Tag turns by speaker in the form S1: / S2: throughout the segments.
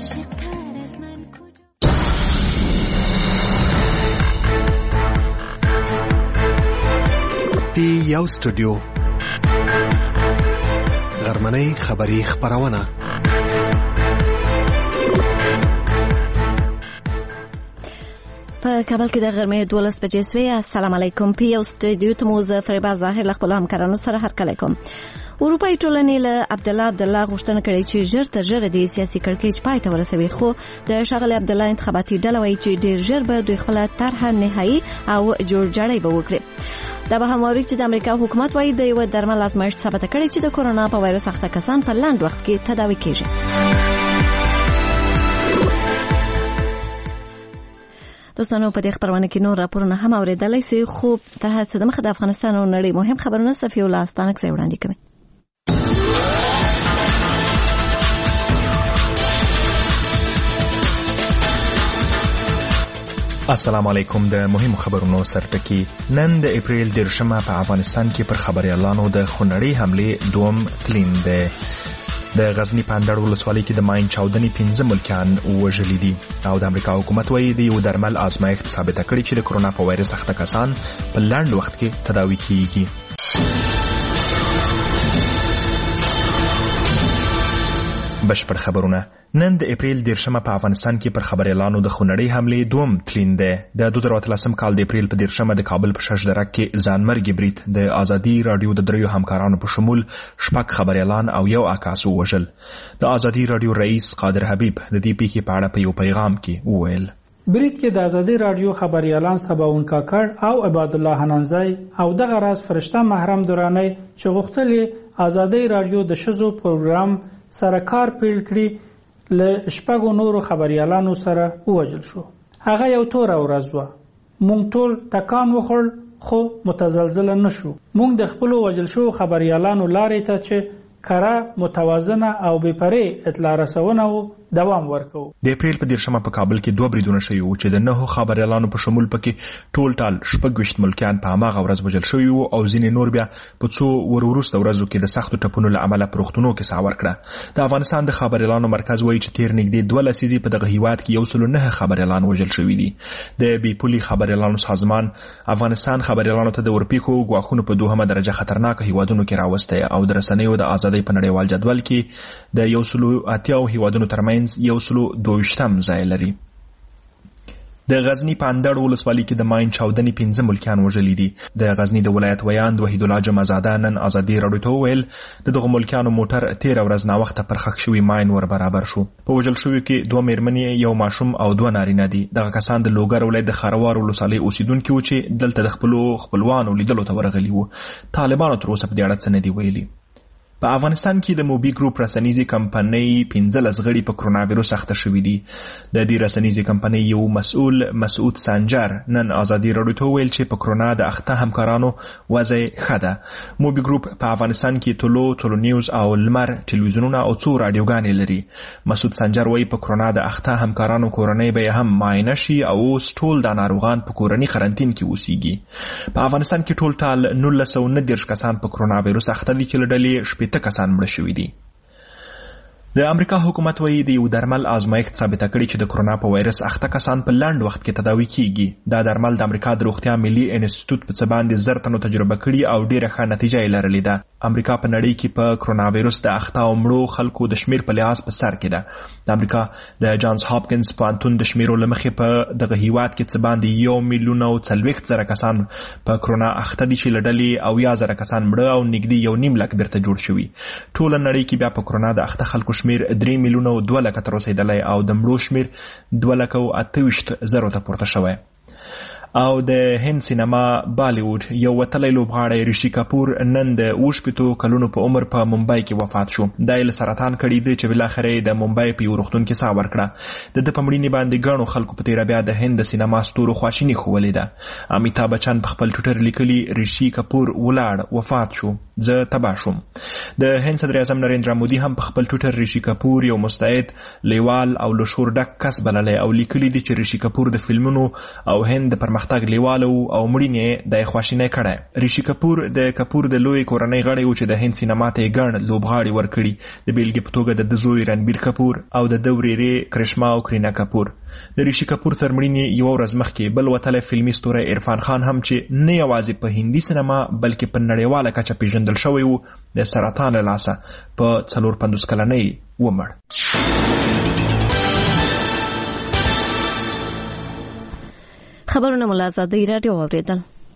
S1: یو سټوډیو غرمنۍ خبری خبرونه
S2: په کابل کې د غرمې 12 بجې شوې. السلام علیکم. په یو سټوډیو ته مو زه فریبا ظاهر له خپل همکارانو سره هرکلی کوم. اروپایي ټولنې له عبدالله غوښتنه کړې چې ژر تر ژره د سیاسي کړکېچ پای ته ورسوي، خو د ښاغلي عبدالله انتخاباتي ډله وایي چې ډېر ژر به دوی خپله طرحه نهایي او جوړجاړی به وکړي. دا به هم واري چې د امریکا حکومت وایي د یو درمل ازمایښت ثابته کړې چې د کورونا په وایرس اخته کسان په لنډ وخت کې تداوي کیږي. دوستانو په دې خبرونه کې نور راپورونه هم اوریدلای شئ، خو تر هر څه د مخه د افغانستان او نړۍ مهم خبرونه صفي الله استانک ځای وړاندې کوي.
S3: السلام علیکم. د مهم خبرونو سرټکی. نن د اپریل 10 په افغانستان کې پر خبريالانو د خونړۍ حمله دوم تلین ده. د غزنی پاندړ ولسوالۍ کې د ماین چاودنې 15 ملکیان وژلي دي او د امریکا حکومت وایي د یو درمل ازمایښت ثابته کړې چې د کورونا په وایرس اخته کسان په لنډ وخت کې تداوي کیږي. بشپړ خبرونه. نن د اپریل 10 په افغانستان کې پر خبريالانو د خونړۍ حمله دوم تلین ده. د 2013 کال د اپریل په 10 د کابل په ششدرک کې ځانمرګي برید د ازادي رادیو د دریو همکارانو په شمول شپږ خبريالان او یو عکاس وژل. د ازادي رادیو رئیس قادر حبیب د دې پیښې په اړه په یو پیغام کې وویل:
S4: برید کې د ازادي رادیو خبريالان سباون کاکړ او عباد الله حنانزای او دغه راز فرشته محرم دورانی چې غوښتلې ازادي رادیو د شذو پروګرام سره کار پیل کړي له شپږو نورو خبريالانو سره ووژل شو. هغه یو توره ورځ وه. مونږ ټول تکان وخوړ خو متزلزل نشو. مونږ د خپل وژل شو خبريالانو لارې ته چې کره متوازنه او بې پرې اطلاع رسونه دوام ورکو.
S3: د اپریل په 10 په کابل کې دوه بریدونه شوي وو چې د 9 خبريالانو په شمول پکې ټول 26 ملکیان په هغه ورځ وژل شوي وو او ځینې نور بیا په څو وروسته ورځو کې د سختو ټپونو له امله پروختونو کې ساه ورکړه. د افغانستان د خبريالانو مرکز وایي چې تیر نږدې 2 لسیزې په دغه هیواد کې 109 خبريالان وژل شوي دي. د بي پولي خبريالانو سازمان افغانستان خبريالانو ته د ورپیکو غواخونو په 2مه درجه خطرناک هیوادونو کې راوسته او د رسنیو د ازادۍ په نړیوال جدول کې د 180 هیوادونو ترمنځ 122م ځای لري. د غزنی پاندړ ولسوالۍ کې د ماین چاودنې 15 ملکیان وژلي دي. د غزنی د ولایت ویاند وحید الله جمعزاده نن ازادي رادیو ته وویل دغه ملکیانو موټر 13 ورځ نا وخت پر خښ شوی ماین ور برابر شو. په وژل شوی کې 2 میرمنې، یو ماشوم او 2 نارینه دي. دغه کسان د لوګر ولایت د خروار ولسوالۍ اوسیدونکو چې دلته د خپلوانو لیدلو ته ورغلي وو. طالبانو تر اوسه په دې اړه څه نه دی ویلي. په افغانستان کې د موبي ګروپ رسنیزي کمپنۍ 15 غړي په کرونا وایرس اخته شوي دي. د دې رسنیزي کمپنۍ یو مسؤل مسعود سنجر نن ازادي رادیو ته ویل چې په کرونا د اخته همکارانو وضع ښه ده. موبي ګروپ په افغانستان کې ټولو نیوز او لمر ټلویزیونونه او څو رادیوګانې لري. مسعود سنجر وایي په کرونا د اخته همکارانو کورنۍ به هم معاینه شي او اوس ټول د ناروغان په کورنۍ قرنټین کې اوسېږي. په افغانستان کې ټول 1990 کسان په کرونا وایرس اخته دي چې له ډلې کسان مړه شوي دي. د امریکا حکومت وایي د یو درمل ازمایښت ثابته کړي چې د کورونا په وایرس اخته کسان په لنډ وخت کې تداوي کیږي. دا درمل د امریکا د روغتیا ملي انسټیټیوټ په څه باندې 1000 تنو تجربه کړي او ډیره ښه نتیجه یې لرلې ده. امریکا په نړۍ کې په کورونا وایرس د اخته او مړو خلکو د شمیر په لحاظ په سر کې ده. د امریکا د جانز هاپکینز پوهنتون د شمیرو له مخې په دغه هیواد کې څه باندې 1,40,000 کسان په کورونا اخته دي چې له ډلې 80,000 کسان مړه او نږدې 1.5 لک بیرته جوړ شوي. ټوله نړۍ کې بیا په کورونا د اخته خلکو شمیر 3,200,000 تر رسیدلی او د مړو شمیر 2,28,000 ته پورته شوی. او د هند سینما بالیوډ یو وتلی لوبغاړی ریشي کپور نن د 28 کلونو په عمر په ممبئی کې وفات شو. دا یې له سرطان کړي دی چې بالاخره یې د ممبئی په یو روغتون کې ساه ورکړه. د ده په مړینې باندې ګڼو خلکو په تیره بیا د هند د سینما ستورو خواشیني ښوولې ده. امیتاب بچن په خپل ټویټر لیکلي ریشي کپور ولاړ، وفات شو، زه تباه شوم. د هند صدر اعظم نریندرا مودي هم په خپل ټویټر ریشي کپور یو مستعد، لیوال او له شور ډک کس بللی او لیکلي دي چې ریشي کپور د فلمونو او هند د پرمختګ پرمختګ لیواله او مړینې د خواشینۍ کړی. ریشي کپور د کپور د لوی کورنۍ غړی و چې د هند سینما ته یې ګڼ لوبغاړي ورکړي، د بیلګې په توګه د زوی رنبیر کپور او د ورېرې کرشما او کرینا کپور. د ریشي کپور تر مړینې یوه ورځ مخکې بل وتلی فلمي ستوری عرفان خان هم چې نه یوازې په هندي سینما بلکې په نړیواله کچه پیژندل شوی و، د سرطان له لاسه په 54 کلنۍ ومړ.
S2: خبرونه مو له ازادۍ راډیو واورېدل.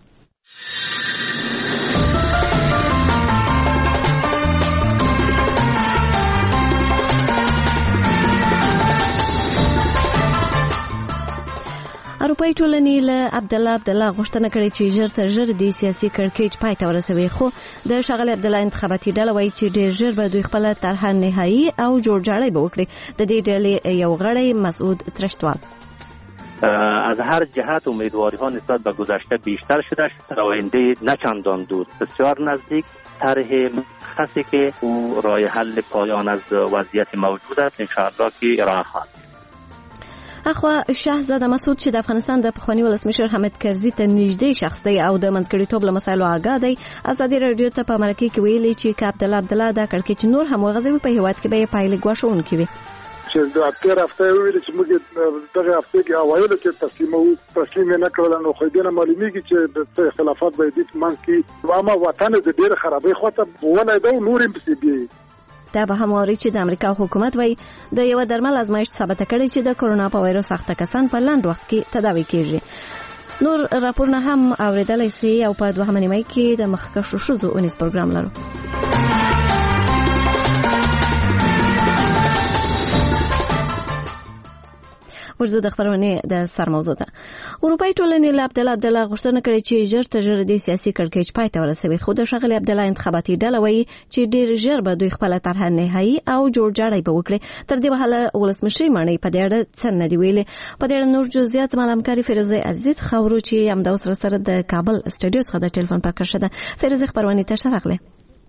S2: اروپایي ټولنې له عبدالله غوښتنه کړې چې ژر تر ژره د سیاسي کړکېچ پای ته ورسوي، خو د ښاغلي عبدالله انتخاباتي ډله وایي چې ډېر ژر به دوی خپله طرحه نهایي او جوړجاړی به وکړي. د دې ډلې یو غړی مسعود ترشتوال:
S5: از هر جهت امیدواری ها نسبت به گذشته بیشتر شده، در آینده نه چندان دور بسیار نزدیک طرح مشخصی که او راه حل پایان از وضعیت موجود است انشاءالله که ارائه خواهد.
S2: اخوا شهزاده مسعود چې د افغانستان د پخواني ولسمشر حامد کرزي ته نږدې شخص دی او د منځګړیتوب له مسایلو آګاه دی، ازادي راډیو ته په مرکه کې ویلي چې که عبدالله دا کړکېچ نور هم وغځوي په هیواد کې به یې پایلې ګواښونکې وي.
S6: چې د تیر هفته ویل چې موږ دغه هفته کې اوایلو کې تسلیم نه کړل، نو خو دې نه معلومیږي چې د خلافت به دې منځ کې وامه وطن د ډېر خرابې خواته ولای دا نور هم پسې.
S2: دا به هم واري چې د امریکا حکومت وایي د یو درمل ازمایښت ثابته کړې چې د کورونا په وایرس اخته کسان په لنډ وخت کې تداوي کیږي. نور راپورونه هم اوریدلای سي او په دوهمه نیمه کې د مخکښو ښځو اونیز پروګرام لرو. ورزه د خبرونه د سر موضوع ده. اروپایي ټولنې له عبدالله غوښتنه کړې چې ژر تر ژره د سیاسي کړکېچ پای ته ورسوي، خو د ښاغلي عبدالله انتخاباتي ډله وایي چې ډېر ژر به دوی خپله طرحه نهایي او جوړجاړی به وکړي. تر دې مهاله ولسمشري ماڼۍ په دې اړه څه نه دي ویلي. په دې اړه نور جزئیات زما له همکارې فیروزه عزیز خبرو چې همدا سره د کابل سټوډیو څخه د ټلیفون پر کښه ده. فیروزه خبرونه ته ښه راغله.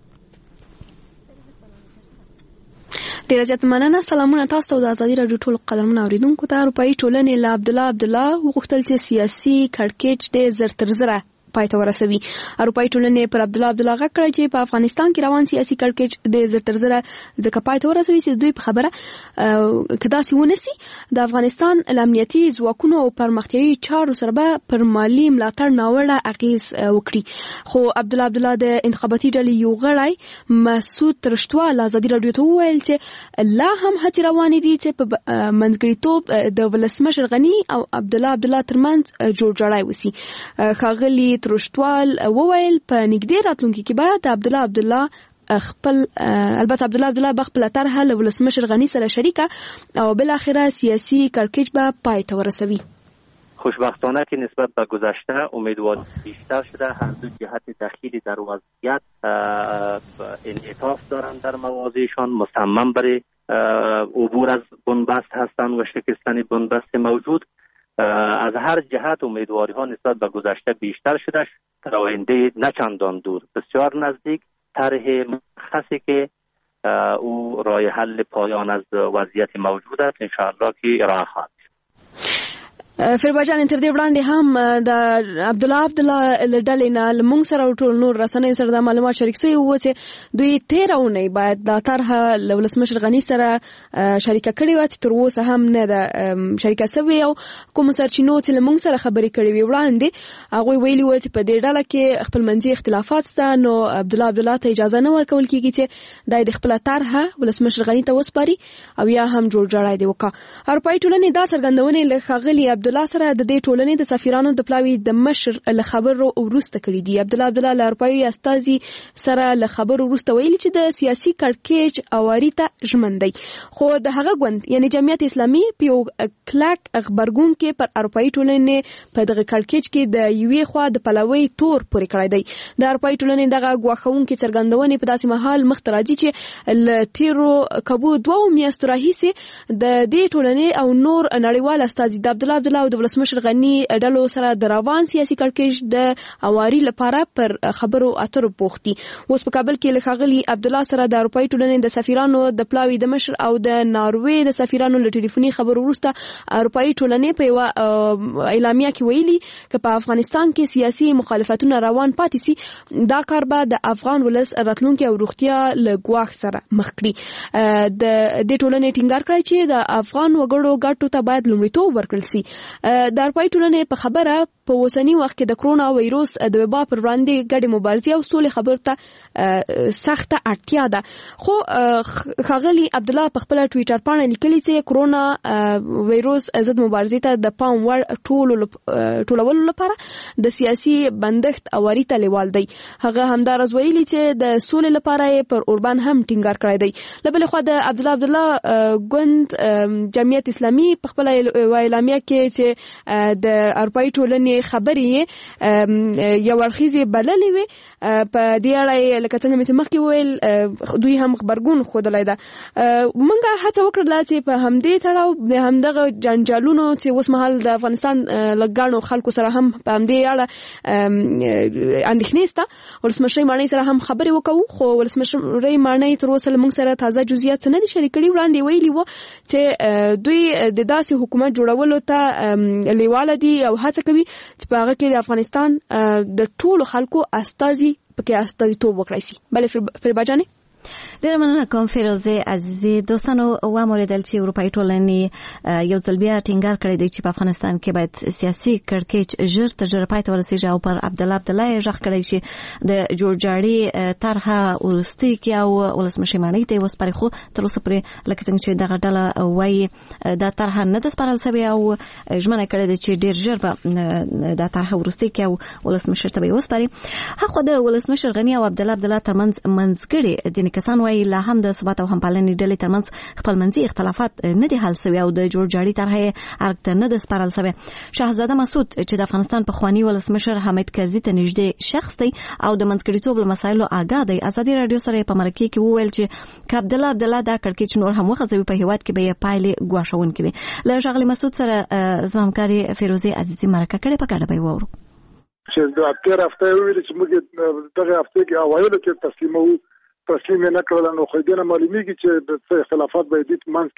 S7: ډیره زیات مننه. سلامونه تاسو ته د ازادي راډیو ټول قدرمن اوریدونکو ته. اروپایي ټولنې له عبدالله وغوښتل چې سیاسي کړکېچ د زر تر زره پای ته ورسوي. اروپایي ټولنې پر عبدالله غږ کړی چې په افغانستان کې روان سیاسي کړکېچ د زر تر زره ځکه پای ته ورسوي چې دوی په خبره که داسې ونسي د افغانستان له امنیتي ځواکونو او پرمختیایي چارو سره به پر مالي ملاتړ ناوړه اغېز وکړي. خو عبدالله د انتخاباتي ډلې یو غړی مسعود ترشتوال ازادي راډیو ته وویل چې لا هم هڅې روانې دي چې په منځګړیتوب د ولسمشر غني او عبدالله ترمنځ جوړجاړی وسي. ښاغلي ترشتوال وویل په نږدې راتلونکي کې به د عبدالله البته عبدالله بخپله طرحه له ولسمشر غني سره شریکه او بالاخره سیاسي کړکېچ به پای ته ورسوي.
S5: خوشبختانه که نسبت به گذشته امیدواری بیشتر شده، هر دو جهت دخیلی در وضعیت انعطاف دارند در مواضعشان، مصمم برای عبور از بنبست هستند و شکستن بنبست موجود. از هر جهت امیدواری ها نسبت به گذشته بیشتر شده، در آینده نه چندان دور بسیار نزدیک طرح مشخصی که او راه حل پایان از وضعیت موجود است انشاءالله که ارائه خواهد.
S7: فیروبا تر دې وړاندې هم د عبدالله ډلې نه لمونږ سره ټول نور رسنۍ سره د معلومات شریک شوي وو چې دوی تېره اونۍ باید دا طرحه له ولسمشر غني سره شریکه کړې وه چې تر اوسه هم نه ده شریکه شوې. او کومو سرچینو چې لمونږ سره خبرې کړې وې وړاندې هغوی ویلي وو چې په دې ډله کې خپلمنځي اختلافات شته، نو عبدالله ته اجازه نه ورکول کېږي چې دا د خپله طرحه ولسمشر غني ته وسپاري او یا هم جوړجاړی دې وکړه. اروپایي ټولنې دا څرګندونې له ښاغلي عبدالله سره د دې ټولنې د سفیرانو د پلاوي د مشر له خبرو وروسته کړي دي. عبدالله له اروپایي استازي سره له خبرو وروسته ویلي چې د سیاسي کړکېچ اواري ته ژمن دی، خو د هغه ګوند یعنی جمعیت اسلامي په یو کلک غبرګون کې پر اروپایي ټولنې په دغه کړکېچ کې د یوې خوا د پلاوي تور پورې کړی دی. د اروپایي ټولنې دغه ګواښونکې څرګندونې په داسې مهال مخته راځي چې له تیرو کابو 2 میاشتو راهیسې د دې ټولنې او نور نړیوال استازي د عبدالله الله او د ولسمشر غنی ډلو سره د روان سیاسي کړکېچ د اواري لپاره پر خبرو اترو پوښتي. اوس په کابل کې لخغلی عبد الله سره د اروپאי ټولنې د سفیرانو د پلاوی د مشر او د ناروې د سفیرانو له ټلیفوني خبرو وروسته اروپאי ټولنې په یو اعلامیه کې ویلي چې په افغانستان کې سیاسي مخالفتونه روان پاتې سي دا کار به د افغان ولس راتلونکي او روغتیا له ګواښ سره مخ کړي. د دې ټولنې ټینګار کړی چې د افغان وګړو ګټو ته باید لومړیتوب ورکړل سي. د اروپאי ټولنې په خبره په اوسنی وخت کې د کرونا وایروس د وبا پر وړاندې ګډې مبارزې او سولې خبرو ته سخته اړتیا ده. خو ښاغلي عبد الله په خپل ټوئیټر باندې لیکلي چې کرونا وایروس ضد مبارزې ته د پام وړ ټولولو لپاره د سیاسي بندښت اواري ته لیوال دی. هغه همدارس ویلي چې د سولې لپاره پر اوربان هم ټینګار کړی دی. بل خو د عبد الله ګوند جمعیت اسلامي په خپل اعلامیه کې چې د اروپאי ټولنې خبرې یو ورخیزه بللې وي په دې اړه لکه څنګه چې مخکې ویل دوی هم خبرګون خودلای ده. منګه هڅه وکړه چې په همدې تړاو د همدغه جنجالونو چې اوس مهال د افغانستان لګانو خلکو سره هم په همدې اړه اندېښنې سته ولسمشر مانی سره هم خبرې وکړو. خو ولسمشر مانی تر اوسه موږ سره تازه جزئیات نه دي شریک کړي. وړاندې ویلي وو چې دوی د داسې حکومت جوړولو ته لیواله دي او هڅه کوي چې په هغه کې د افغانستان د ټولو خلکو استازي پکې استازیتوب وکړي سي. بلې فریباجانې
S2: ډېر مننه کوم فیروزه عزیزي. دوستانو واموریدل چې اروپאי ټولنې یو ځل بیا ټینګار کړی دی چې په افغانستان کې باید سیاسي کړکېچ ژر تر ژره پای ته ورسیږي او پر عبد الله یې غږ کړی چې د جوړجاړي طرحه وروستۍ کې او ولسمشر مانی ته وسپاري. خو تر اوسه پورې لکه څنګه چې دغه ډله وایي دا طرحه نه ده سپارل شوې او ژمنه کړې ده چې ډېر ژر به دا طرحه وروستۍ کې او ولسمشر ته وسپاري. هغه د ولسمشر غنی او عبد الله ترمنځ منځګړي ځینې کسان وایي لا هم د ثبات او همپالنې ډلې ترمنځ خپلمنځي اختلافات نه دي حل شوي او د جوړجاړي طرحه ارګ ته نه ده سپارل شوی. شهزاده مسعود چې د افغانستان پخوانی ولسمشر حامد کرزي ته نږدې شخص دی او د منځګړیتوب له مسایلو آګاه دی ازادي رادیو سره په مرکه کې وویل چې عبد الله دا کړکېچ نور هم وخځوي په هیواد کې به پایلې ګواښونکې وي. له ښاغلي مسعود سره زما همکاري فیروزه عزیزي مرکه کړې په کډه به وورو
S6: چې د اتیر هفته ویل چې موږ دغه هفته کې اوایلو کې تسلیم نه کړل نو خو دې نه معلومیږي چې د اختلافات به دې منځ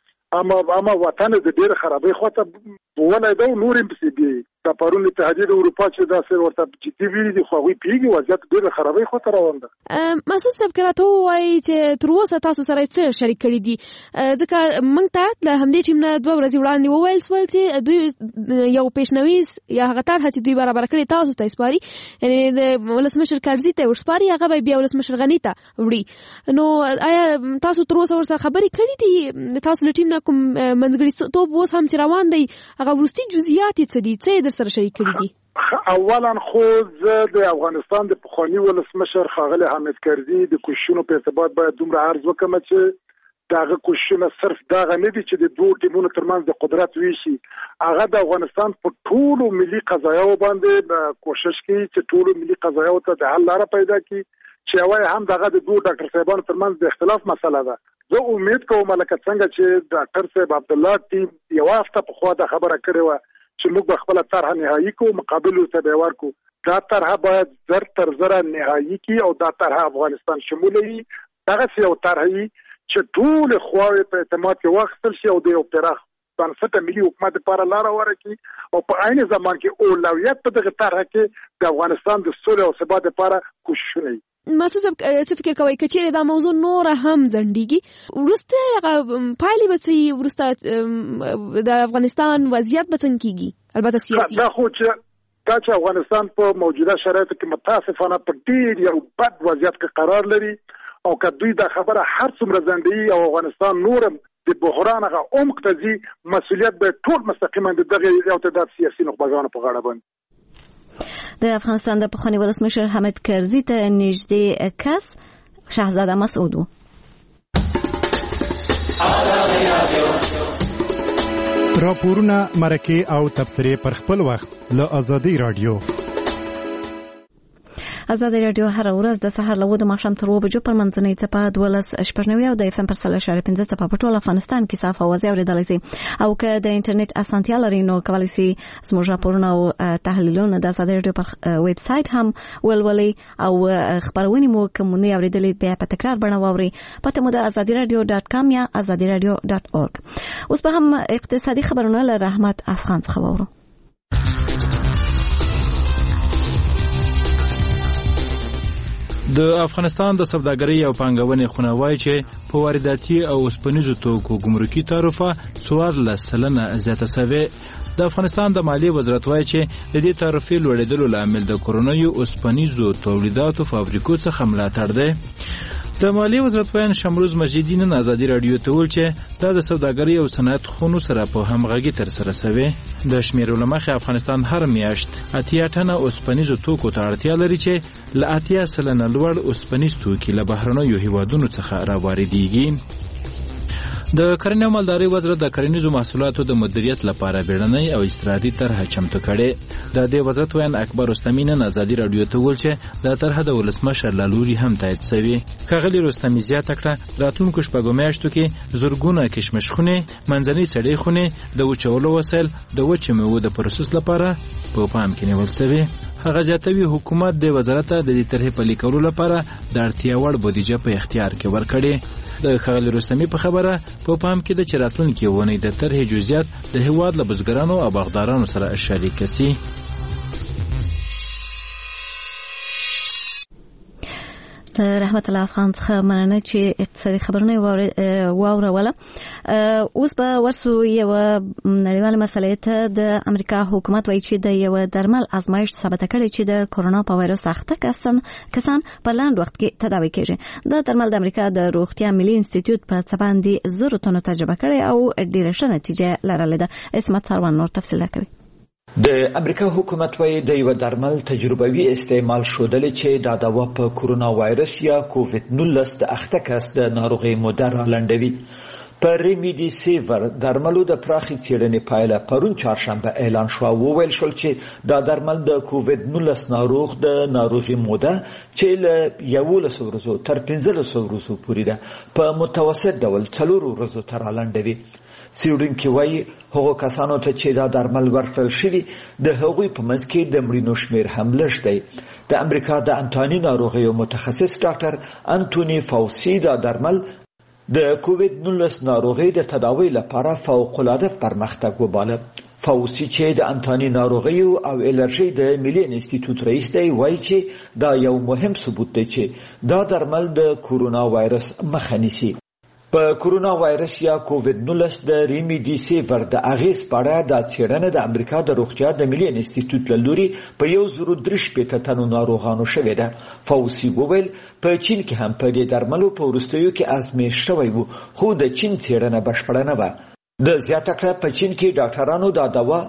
S6: کې اما وطن د ډېر خرابې خواته ولای دا نور هم پسې دی د پرون اتحادیه د اروپا چې دا سر ورته جدي ویلي دي خو هغوی پیږي وضعیت ډېر خرابې خواته روان ده.
S7: مسعود صاحب کراته وایي چې تر اوسه تاسو سره څه شریک کړي دي ځکه موږ ته د همدې ټیم نه 2 ورځې وړاندې وویل شول چې دوی یو پیشنویس یا هغه طرحه چې دوی برابر کړي تاسو ته سپاري یعنی د ولسمشر کرزي ته ورسپاري هغه به بیا ولسمشر غنی ته وړي. نو آیا تاسو تر اوسه ورسره خبرې کړې دي تاسو له ټیم نه کوم منځګړیتوب اوس هم چې روان دی هغه وروستي جزئیات څه دي څه سره شریک کړي دي؟
S6: اولا خو زه د افغانستان د پخوانی ولسمشر ښاغلی حامد کرزي د کوششونو په ارتباط باید دومره عرض وکړم چې دغه کوششونه صرف دغه نه دي چې د دوه ټیمونو ترمنځ د قدرت ویشي. هغه د افغانستان په ټولو ملي قضایاو باندې کوشش کوي چې ټولو ملي قضایاو ته د حل لاره پیدا کړي چې وایي هم دغه د دوه ډاکټر صاحبانو ترمنځ د اختلاف مسله ده. زه امید کوم لکه څنګه چې ډاکټر صاحب عبد الله ټیم یو هفته په خوا د خبره کړې و چې موږ به خپل طرحه نهایی کو مقابل ورته به ورکو. دا طرحه باید زر تر زره نهایی کی او دا طرحه افغانستان شمول وي. دغه یو طرحه چې ټول خواوې په اعتماد کې واخیستل شي او د یو پراخ بنسټه ملي حکومت لپاره لاره ورکړي او په عین زمان کې اولویت په دغه طرحه کې د افغانستان د سولې او ثبات لپاره کوششونه.
S7: مسعود صاحب څه فکر کوي کچېره دا موضوع نور هم ځنډيږي ورسته پایلې به ورسته د افغانستان وضعیت به څنګه کیږي؟ البته سیاسي
S6: دا خو چې افغانستان په موجوده شرایطو کې متاسفانه په ډېر یو بد وضعیت کې قرار لري او که دوی دا خبره هر څومره ځنډي او افغانستان نورم د بحران هغه عمق ته ځي مسؤلیت به ټول مستقیما د دغه یو تعداد سیاسي نخبګانو په غاړه باندې.
S2: د افغانستان د پخوانی ولسمشر حامد کرزي ته نږدې کس شهزاده مسعود و.
S1: راپورونه مرکه او تبصرې پر خپل وخت له آزادي رادیو.
S2: آزاد رادیو هر ورځ د سهار له 9 ماښام تر 2 بجو پر منځنۍ څپه 12:90 او د FM پر 3.15 څپه په ټول افغانستان کې صاف او ځای اوریدلای شي او که د انټرنیټ اسانتیا لري نو کولی شي زموږ راپورونه او تحلیلونه د آزاد رادیو پر ویب سټ هم ولولي او خبرونه مو کومه اوریدلې بیا په تکرار بڼه واوري پته مو د azadiradio.com یا azadiradio.org. اوس به هم اقتصادي خبرونه له رحمت افغان څخه واورو.
S8: د افغانستان د سوداګرۍ او پانګونې خونه وایي چې په وارداتي او اوسپنیزو توکو ګمرکي تعرفه 14% زیاته شوې. د افغانستان د مالیې وزارت وایي چې د دې تعرفې لوړېدلو لامل د کورونیو اوسپنیزو تولیداتو فابریکو څخه ملاتړ دی. د مالیې وزارت وایي شمروز مجیدی نن آزادي رادیو ته ویل چې دا د سوداګرۍ او صنعت خونو سره په همغږي ترسره شوی. د شمیرو له مخې افغانستان هر میاشت 80 ټنه اوسپنیزو توکو ته اړتیا لري چې له 80% لوړ اوسپنیز توکي له بهرنیو هیوادونو څخه راواردېږي. د کرنې او مالدارۍ وزارت د کرنیزو محصولاتو د مدیریت لپاره بیړنۍ او استراتیژي طرحه چمتو کړې. د دې وزارت وین اکبر رستمی نن آزادي رادیو ته ویل چې دا طرحه د ولسمشر له لوري هم تایید شوې. ښاغلي رستمی زیاته کړه راتلونکو شپږو میاشتو کې زرګونه کشمشخونه، منځنۍ سړې خونې، د وچولو وسایل، د وچې میوو د پروسس لپاره په پام کې نیول شوی. هغه زیاتوي حکومت د وزارت د دې طرحې پلي کولو لپاره د اړتیا وړ بودیجه په اختیار کې ورکړي. د ښاغلي رستمی په خبره په پام کې د چراتونکو ونې د طرحې جزئیات د هیواد له بزګرانو او باغدارانو سره شریک شي.
S2: رحمت الله افغان څخه مننه چې اقتصادي خبرونه واوروله. اوس به ورسو یو نړیواله مسله ته. د امریکا حکومت وایي چې د یو درمل ازمایښت ثابته کړې چې د کورونا په وایرس اخته کسان په لاند وخت کې تداوي کیږي. د درمل د امریکا د روغتیا ملي انسټیټیوټ په څه باندې 0 تنو تجربه کړې او ډیره ښه نتیجه لرلې ده. اسمت سروان نور تفصیل کوي.
S9: د امریکا حکومت وایي د یو درمل تجربوي استعمال شودلې چې د دوا په کورونا وایرس یا کووید 19 د اخته کس د ناروغي موده را لنډوي. په ریمیډیسیور درملو د پراخي څېړنې پایله پرون چهارشنبه اعلان شو او ویل شول چې دا درمل د کووید 19 ناروغ د ناروغي موده چې له 11 ورځو تر 15 ورځو پورې ده په متوسط ډول 4 ورځو تر لنډوي. څېړونکي وایي هغو کسانو ته چې دا درمل ورکړل شوي د هغوی په منځ کې د مړینو شمېر هم لږ دی. د امریکا د انتاني ناروغیو متخصص ډاکټر انتوني فاوسي دا درمل د کووید 19 ناروغي د تداوی لپاره فوق‌العاده پرمختګ وباله. فاوسي چې د انتاني ناروغیو او الرژي د ملي انسټیټیوټ رئیس دی وایي چې دا یو مهم ثبوت دی چې دا درمل د کورونا وایرس مخه نیسي. په کورونا وایرس یا کووید 19 د ریمیډیسیور د اغیز په اړه د څېړنې د امریکا د روغتیا د ملي انسټیټیوټ له لوري په 103 تنو ناروغانو شوې ده. فاوسي وویل په چین کې هم په دې درملو په وروستیو کې آزمایښت شوی و خو د چین څېړنه بشپړه نه وه. د زیاته کړه په چین کې ډاکټرانو دا دوا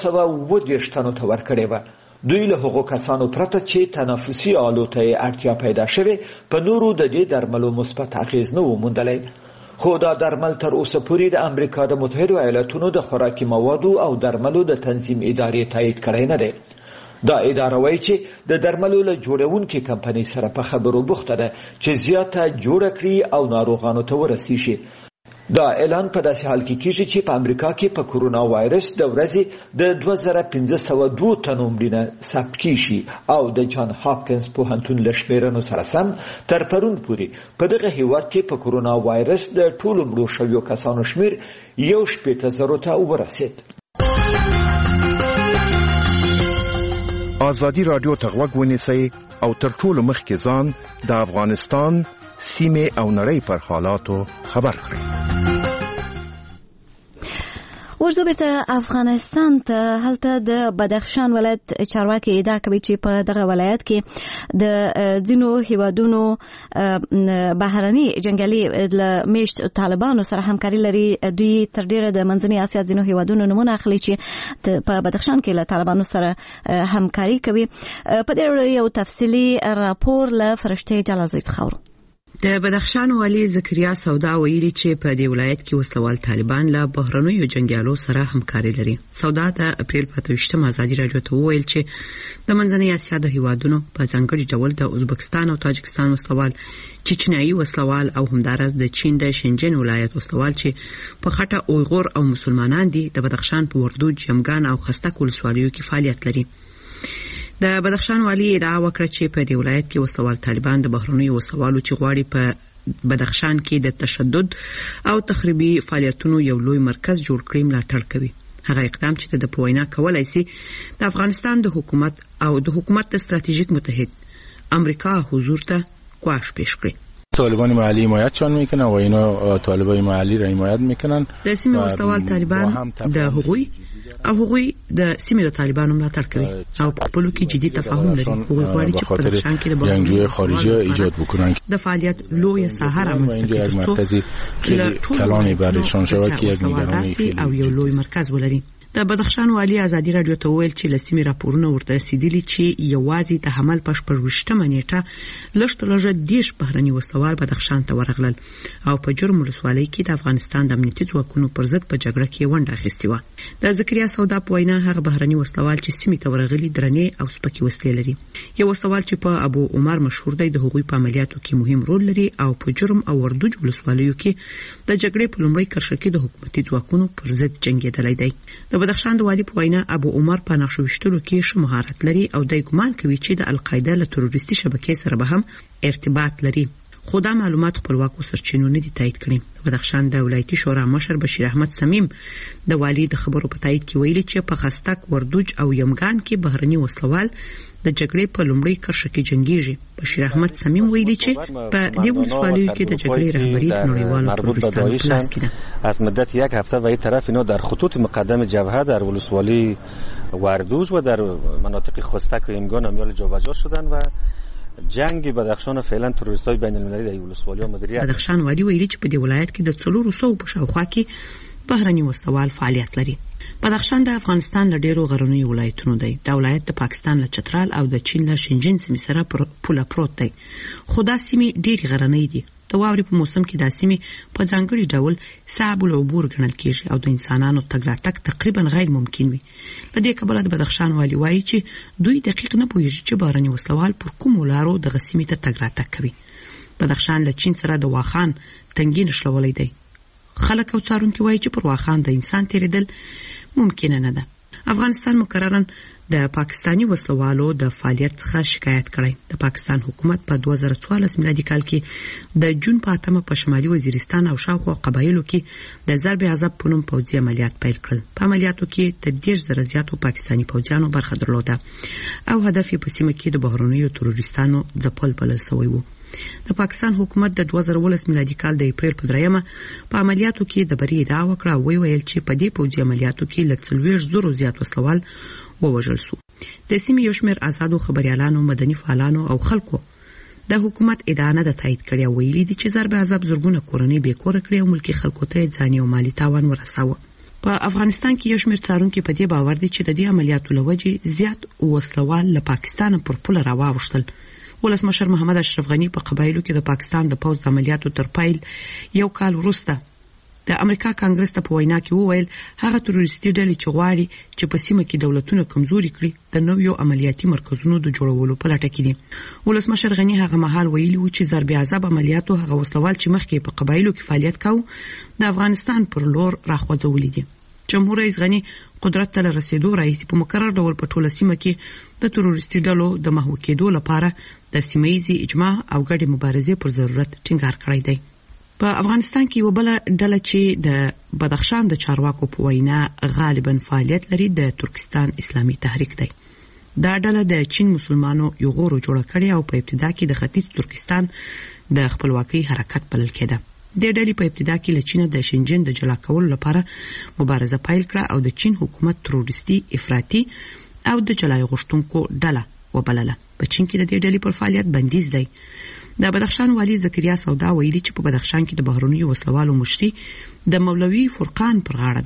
S9: 230 تنو ته ورکړې وه. دوی له هغو کسانو پرته چې تنفسي آلو ته اړتیا پیدا شوه په نورو د دې درملو مثبت اغیز نه و موندلی. خو دا درمل تر اوسه پورې د امریکا د متحده ایالاتونو د خوراکي موادو او درملو د تنظیم ادارې تایید کړی نه دی. دا اداره وایي چې د درملو له جوړونکي کمپنۍ سره په خبرو بوخته ده چې زیاته جوړه کړي او ناروغانو ته ورسیږي. دا اعلان په داسې حال کې کیږي چې په امریکا کې په کورونا وایرس د ورځې د 2502 تنو مړینه ثبت کیږي او د جان هاپکینز پوهنتون له شمیرنو سره سم تر پرون پورې په دغه هیواد کې په کورونا وایرس د ټولو مړو شویو کسانو شمیر 1.0 ته ورسید.
S1: آزادی رادیو ته غوږ ونیسئ او تر ټولو مخکې ځان د افغانستان سیمه او نړۍ پر حالاتو خبر کړئ.
S2: ورځو بیرته افغانستان ته. هلته د بدخشان ولایت چارواکي ادعا کوي چې په دغه ولایت کې د ځینو هیوادونو بهرني جنگالي میشت طالبانو سره همکاري لري. دوی تر ډیره د منځنۍ اسیا ځینو هیوادونو نمونه اخلي چې په بدخشان کې له طالبانو سره همکاري کوي. په دې اړه یو تفصیلي راپور له فرشته جلالزی څخه
S10: د بدخشان والي زکریا سودا ویلي چې په دې ولایت کې وسلوال طالبان له بهرنیو جنگیالو سره همکاري لري. سودا د اپریل 28 ازادي راډیو ته وویل چې د منځنۍ اسیا د هیوادونو په ځانګړي ډول د ازبکستان او تاجکستان وسلوال، چچنیایي وسلوال او همدارس د چین د شنجن ولایت وسلوال چې په خټه اویغور او مسلمانان دي د بدخشان په وردوج، یمګان او خستک ولسوالیو کې فعالیت لري. د بدخشان والی ادعا وکړه چې په دې ولایت کې وسلوال طالبان د بهرنیو وسلوالو چې غواړي په بدخشان کې د تشدد او تخریبي فعالیتونو یو لوی مرکز جوړ کړي ملاتړ کوي. هغه اقدام چې د پوینا کولای شي د افغانستان د حکومت او د حکومت د استراتیژیک متحد امریکا حضور ته گواش پیش کړي.
S11: طالبان محلی حمایتشان میکنن و اینا طالبای محلی را حمایت میکنن.
S10: د سیمې وسلوال طالبان د هغوی د سیمې د طالبانو ملاتړ کوي او په خپلو کې جدي تفاهم لري. هغوی غواړي چې په بدخشان کې د
S11: جنگجوی خارجي ایجاد بکنن.
S10: د فعالیت لوی ساحه رامنځته
S11: کړي مرکزی کلانی برایشان شود که یک نگرانی
S10: او یو لوی مرکز ولري. د بدخشان والی ازادي راډیو ته ویل چې لسمي راپورونه ورته رسیدلي چې یوازې د حمل په 28مه نیټه لږ دیش بهرني وسلوال بدخشان ته ورغلل او په جرم ولسوالۍ کې د افغانستان د امنیتي ځواکونو پر ضد په جګړه کې ونډه اخیستې و. د زکریا سودا په وینا هغه بهرني وسلوال چې سیمې ته ورغلي درنې او سپکې وسلې لري. یو وسلوال چې په ابو عمر مشهور دی د هغوی په عملیاتو کې مهم رول لري او په جرم او وردوج ولسوالیو کې د جګړې په لومړۍ کرښه کې د حکومتي ځواکونو پر ضد جنگیدلی دی. د بدخشان د والی په وینا ابو عمر په نقشه ویشتلو کې ښه مهارت لري او د ګمان کوي چې د القاعده له تروریستي شبکې سره به هم ارتباط لري. خو دا معلومات خپلواکو سرچینو نه دي تایید کړي. د بدخشان د ولایتي شورا مشر بشیر احمد سمیم د والی د خبرو په تایید کې ویلي چې په خستک، وردوج او یمګان کې بهرني وسلوال د جګړې په لومړۍ کرښه کې جنگيږي. بشیر احمد سمیم ویلي چې په دې ولسوالیو کې د جګړې رهبری نړیوالو تروریستانو په لاس کې ده.
S12: از مدت یک هفته و این طرف اینا در خطوط مقدم جبهه در ولسوالی وردوج و در مناطق خستک و یمگان امیال جابجا شدن و جنگ بدخشان فعلا تروریستای بین المللی د ولسوالی مدیریت.
S10: بدخشان والی ویلي چې په دې ولایت کې د 400 په شاوخوا کې بهرني وسلوال فعالیت لري. بدخشان د افغانستان له ډیرو غرنیو ولایتونو دی. دا ولایت د پاکستان له چترال او د چین له شنجن سیمې سره پر پوله پروت دی. خو دا سیمې ډیرې غرنۍ دي. د واورې په موسم کې دا سیمې په ځانګړي ډول صعب العبور ګڼل کېږي او د انسانانو تګ راتګ تقریبا غیر ممکن وي. له دې کبله د بدخشان والی وایي چې دوی دقیق نه پوهېږي چې بهرني وسلوال پر کومو لارو دغه سیمې ته تګ راتګ کوي. بدخشان له چین سره د واخان تنګي نښلولی دی. خلک او څارونکي وایي چې پر واخان د انسان تېرېدل ممکنه نه ده. افغانستان مکررن د پاکستانی وسلوالو د فعالیت څخه شکایت کړی. د پاکستان حکومت په 2014 میلادي کال کې د جون په 8 په شمالي وزیرستان او شاوخوا قبایلو کې د ضرب عذاب په نوم پوځي عملیات پیل کړل. په عملیاتو کې تر 10,000 زیاتو پاکستانی پوځیانو برخه درلوده او هدف یې په سیمه کې د بهرنیو تروریستانو ځپل بلل شوی و. د پاکستان حکومت د 2019 میلادي کال د اپریل په 3 په عملیاتو کې د بری ادعا وکړه او ویل چې په دې پوځي عملیاتو کې له 40,000 زیات وسلوال ووژل شو. د سیمې یو شمېر آزادو خبريالانو، مدني فعالانو او خلکو د حکومت ادعا نه تایید کړې او ویلي دي چې ضرب عذاب زرګونه کورنۍ بې کوره کړې او ملکي خلکو ته ځاني او مالی تاوان ورساوه. په افغانستان کې یو شمېر څارونکي په دې باور دي چې د دې عملیاتو له وجې زیات وسلوال له پاکستان پر پوله راواوښتل. ولسمشر محمد اشرف غنی په قبایلو کې د پاکستان د پوځ د عملیاتو تر پیل یو کال وروسته د امریکا کانګرس ته په وینا کې وویل هغه تروریستي ډلې چې غواړي چې په سیمه کې دولتونه کمزوري کړي د نویو عملیاتي مرکزونو د جوړولو په لټه کې دي. ولسمشر غنی هغه مهال ویلي و چې ضرب عذاب عملیاتو هغه وسلوال چې مخکې په قبایلو کې فعالیت کاوه د افغانستان پر لور راخوځولي دي. جمهور رئیس غنی قدرت ته رسیدو راځي په مقرر ډول په ټوله سیمه کې د تروریستي ډلو د محو کېدو لپاره د سیمه‌یزي اجماع او ګډې مبارزې پر ضرورت ټینګار کړی دی. په افغانستان کې یو بل ډله چې د بدخشان د چارواکو په وینا غالبا فعالیت لري د ترکستان اسلامي تحریک دی. دا ډله د چین مسلمانانو یو غورو جوړ کړی او په ابتدا کې د ختیځ ترکستان د خپلواکۍ حرکت بلل کېده. د ډلې په ابتدا کې له چین د شنجن د جلا کولو لپاره مبارزه پیل کړه او د چین حکومت تروریستي، افراطي او د جلای غوښتونکو ډله وبلله. په چین کې د دې ډلې پر فعالیت بندیز دی. د بدخشان والی زکریا سودا ویلي چې په بدخشان کې د بهرنیو وسلوالو مشري د مولوي فرقان پر غاړه ده.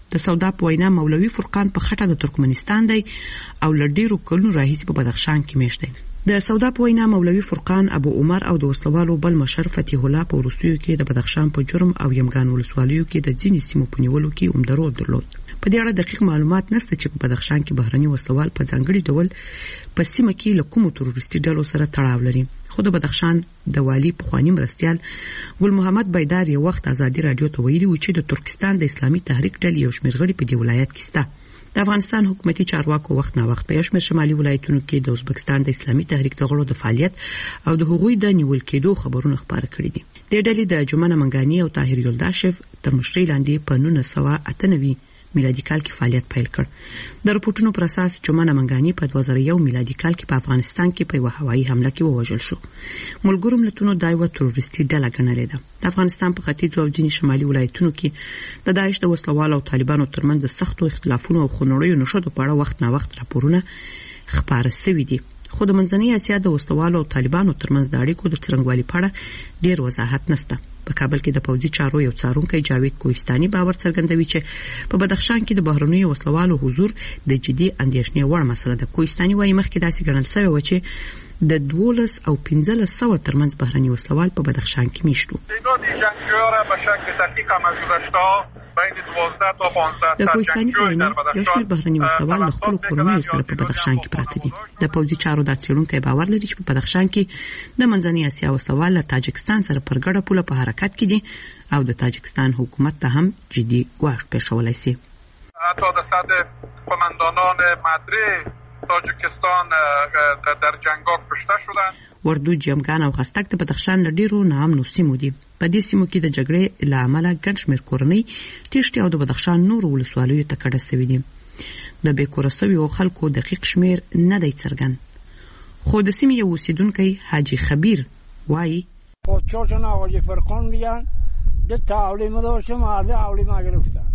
S10: د سودا په وینا مولوي فرقان په خټه د ترکمنستان دی او له ډیرو کلونو راهیسې په بدخشان کې میشت دی. د سودا په وینا مولوي فرقان ابو عمر او د وسلوالو بل مشر فتح الله په وروستیو کې د بدخشان په جرم او یمګان ولسوالیو کې د ځینې سیمو په نیولو کې عمده رول درلود. په دې اړه دقیق معلومات نشته چې په بدخشان کې بهرني وسلوال په ځانګړي ډول په سیمه کې له کومو تروریستي ډلو سره تړاو لري. خو د بدخشان د والی پخوانی مرستیال ګل محمد بیدار یو وخت ازادي رادیو ته ویلي و چې د ترکستان د اسلامي تحریک ډلې یو شمېر غړي په دې ولایت کې شته. د افغانستان حکومتي چارواکو وخت نا وخت په یو شمېر شمالي ولایتونو کې د ازبکستان د اسلامي تحریک د غړو د فعالیت او د هغوی د نیول کېدو خبرونه خبره کړي دي. د ډلې د جمانه منګانی او طاهر یلداشف تر مشرۍ لاندې په 1998 میلادي کال کې فعالیت پیل کړ. د رپورټونو پر اساس جمانه منګانی په 2001 میلادي کال کې په افغانستان کې په یو هوایي حمله کې ووژل شو. ملګرو ملتونو دا یو تروریستي ډله ګڼلې ده. د افغانستان په ختیځ او ځینې شمالي ولایتونو کې د داعش د وسلوالو او طالبانو ترمنځ د سختو اختلافونو او خونړیو نشو په اړه وخت نا وخت راپورونه خبره شوي دي. خو د منځنۍ اسیا د وسلوالو او طالبانو ترمنځ د اړیکو د څرنګوالي په اړه ډیر وضاحت نشته. په کابل کې د پوځي چارو یو څارونکی جاوید کوهستاني باور څرګندوي چې په بدخشان کې د بهرنیو وسلوالو حضور د جدي اندېښنې وړ مسله ده. کوهستاني وايي مخکې داسې ګڼل شوی و چې د 12 او 1500 ترمنځ بهرني وسلوال په بدخشان کې میشتو. د کوهستاني په وینا یو شمېر بهرني وسلوال له خپلو کورنیو سره په بدخشان کې پراته دي. د پوځي چارو دا څېړونکی باور لري چې په بدخشان کې د منځنۍ اسیا وسلوال له تاجکستان سره پر ګډه پوله په حرکت کې دي او د تاجکستان حکومت ته هم جدي ګواښ پېښولی شي.
S13: حتی د صد قماندانان مدري تاجکستان در جنگ‌ها کشته شدند.
S10: وردوج، یمګان او خستک د بدخشان له ډیرو ناامنو سیمو دي. په دې سیمو کې د جګړې له امله ګڼ شمېر کورنۍ تېښتې او د بدخشان نورو ولسوالیو ته کډه شوي دي. د بې کوره شویو خلکو دقیق شمېر نه دی څرګند. خو د سیمې یو اوسېدونکی حاجي خبیر وایي
S14: چون آقای فرقان میگن ده تعلیم داشته مرده تعلیم گرفتن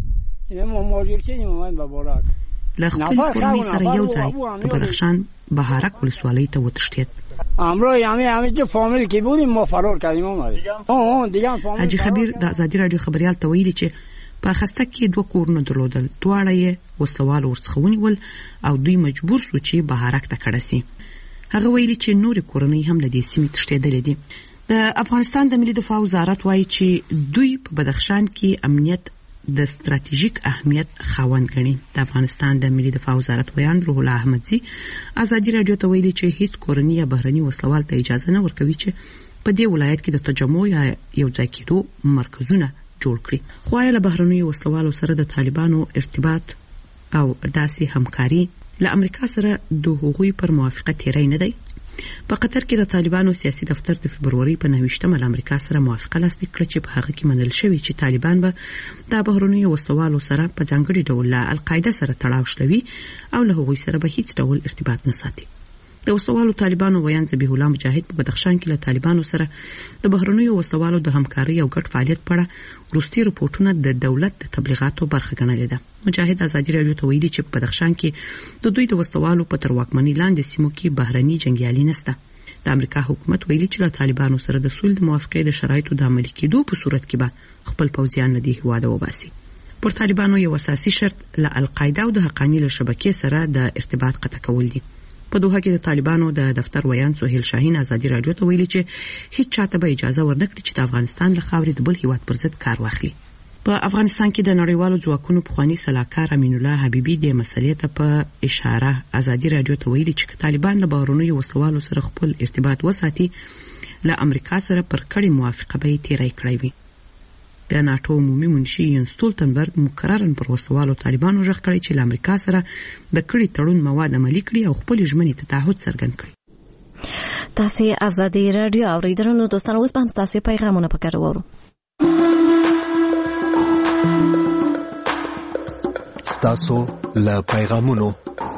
S14: این مهاجرتی نیومد به بارک
S10: له خپل کورنۍ سره یو ځای په بدخشان بهارک ولسوالۍ ته وتښتېد.
S14: امروز همه جو فامیل کې بودیم ما فرار کردیم اومدیم. دیگه فامیل
S10: حاجي خبیر د ازادي رادیو خبريال ته ویلي چې په خستک کې 2 کورونه درلودل. دواړه یې وسلوال ورڅخه ونیول او دوی مجبور شو چې بهارک ته کډه شي. هغه ویلي چې نورې کورنۍ هم له دې سیمې تښتېدلې دي. د افغانستان د ملي دفاع وزارت وایي چې دوی په بدخشان کې امنیت د ستراتیژیک اهمیت خاوند ګڼي. د افغانستان د ملي دفاع وزارت ویان روح الله احمدزي ازادي رادیو ته ویلي چې هیڅ کورنۍ یا بهرني وسلوال ته اجازه نه ورکوي چې په دې ولایت کې د تجمع یا یو ځای کېدو مرکزونه جوړ کړي. خو له بهرنیو وسلوالو سره د طالبانو ارتباط او داسې همکاري له امریکا سره د هغوی پر موافقه تیری نه دی. په قطر کې د طالبانو سیاسي دفتر د فبروري په 29مه له امریکا سره موافقه لاسلیک کړه چې په هغه کې منل شوی چې طالبان به د بهرنیو وسلوالو سره په ځانګړي ډول له القاعده سره تړاو شلوي او له هغوی سره به هیڅ ډول ارتباط نه ساتي. د وسلوالو طالبانو ویان ذبیح الله مجاهد په بدخشان کې له طالبانو سره د بهرنیو وسلوالو د همکارۍ او ګډ فعالیت په اړه وروستي رپورټونه د دولت د تبلیغاتو برخه ګڼلې ده. مجاهد ازادي رادیو ته ویلي چې په بدخشان کې د دوی د وسلوالو په تر واکمنۍ لاندې سیمو کې بهرني جنګیالي نشته. د امریکا حکومت ویلي چې له طالبانو سره د صلح د موافقې د شرایطو د عملي کېدو په صورت کې به خپل پوځیان له دې هېواده وباسي. پر طالبانو یو اساسي شرط له القاعده او د حقاني له شبکې سره د ارتباط قطع کول دي. په دوحه کې د طالبانو د دفتر ویان سهیل شاهین ازادي رادیو ته ویلي چې هیڅ چاته به اجازه ورنکړي چې د افغانستان له خاورې د بل هیواد پر ضد کار واخلي. په افغانستان کې د نړیوالو ځواکونو پخوانی سلاکار امین الله حبیبي د مسلې ته په اشاره ازادي رادیو ته ویلي چې طالبان له بهرنیو وسلوالو سره خپل ارتباط وساتي له امریکا سره پر کړي موافقه به تیری کړی وي. د ناتو عمومي منشي ین ستولتنبرګ مکررن پر وسلوالو طالبانو ژغ کړی چې له امریکا سره د کړي تړون مواد عملي کړي او خپل ژمنې ته تعهد څرګند کړي.
S2: تاسو ازادي رادیو اوریدونکو دوستانو اوس هم تاسو پیغامونه پکې وورو.
S1: تاسو له پیغامونو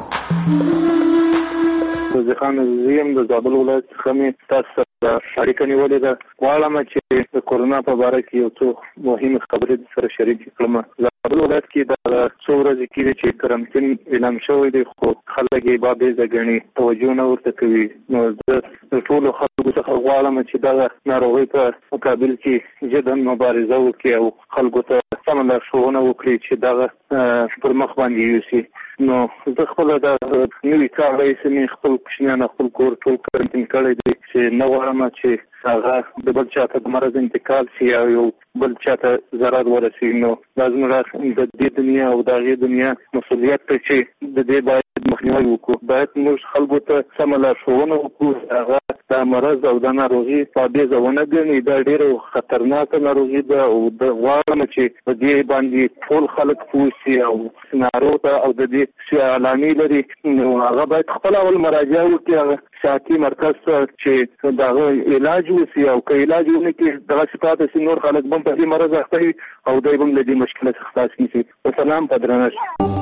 S15: ځخان زیم د زابل ولایت څخه مې تاسو اړیکه نیولې ده. غواړم چې د کورونا په اړه کې یو څو مهمه خبرې سره شریک کړم. زابل ولایت کې د څو ورځې کې چې کرنټین اعلان شوی دی خو خلک یې به ځګنی توجه نه ورته کوي. نو د ټول خلکو څخه غواړم چې دا ناروغي په مقابل کې جدي مبارزه وکړي او خلکو ته سمه لارښوونه وکړي چې دغه پر مخ باندې یوسي. نو زه خپله د نوي کال راهیسې مې خپل کوچنیان خپل کور ټول کرنټین کړی دی چې نه غواړم چې هغه د بل چاته د مرض انتقال شي او یو بل چاته ضرر ورسېږي. نو دا زموږ د دې دنیا او د هغې دنیا مسؤلیت دی چې د دې باید مخنیوی وکړو. باید موږ خلکو ته سمه لارښوونه وکړو، هغه دا مرض او دا ناروغي تابعیضه ونه ګڼي. دا ډېره خطرناکه ناروغي ده او د غواړم چې په دې باندې ټول خلک پوه شي او ناروغ ته او د دې علامې لري نو هغه باید خپل اول مراجعه وکړي هغه صحتي مرکز ته چې دغه علاج وشي، او که علاج ونه کړي دغسې پاتې شي نور خلک به هم په دې مرض اخته وي او دی به هم له دې مشکله څخه خلاص نه شي. وسلام په درنښت.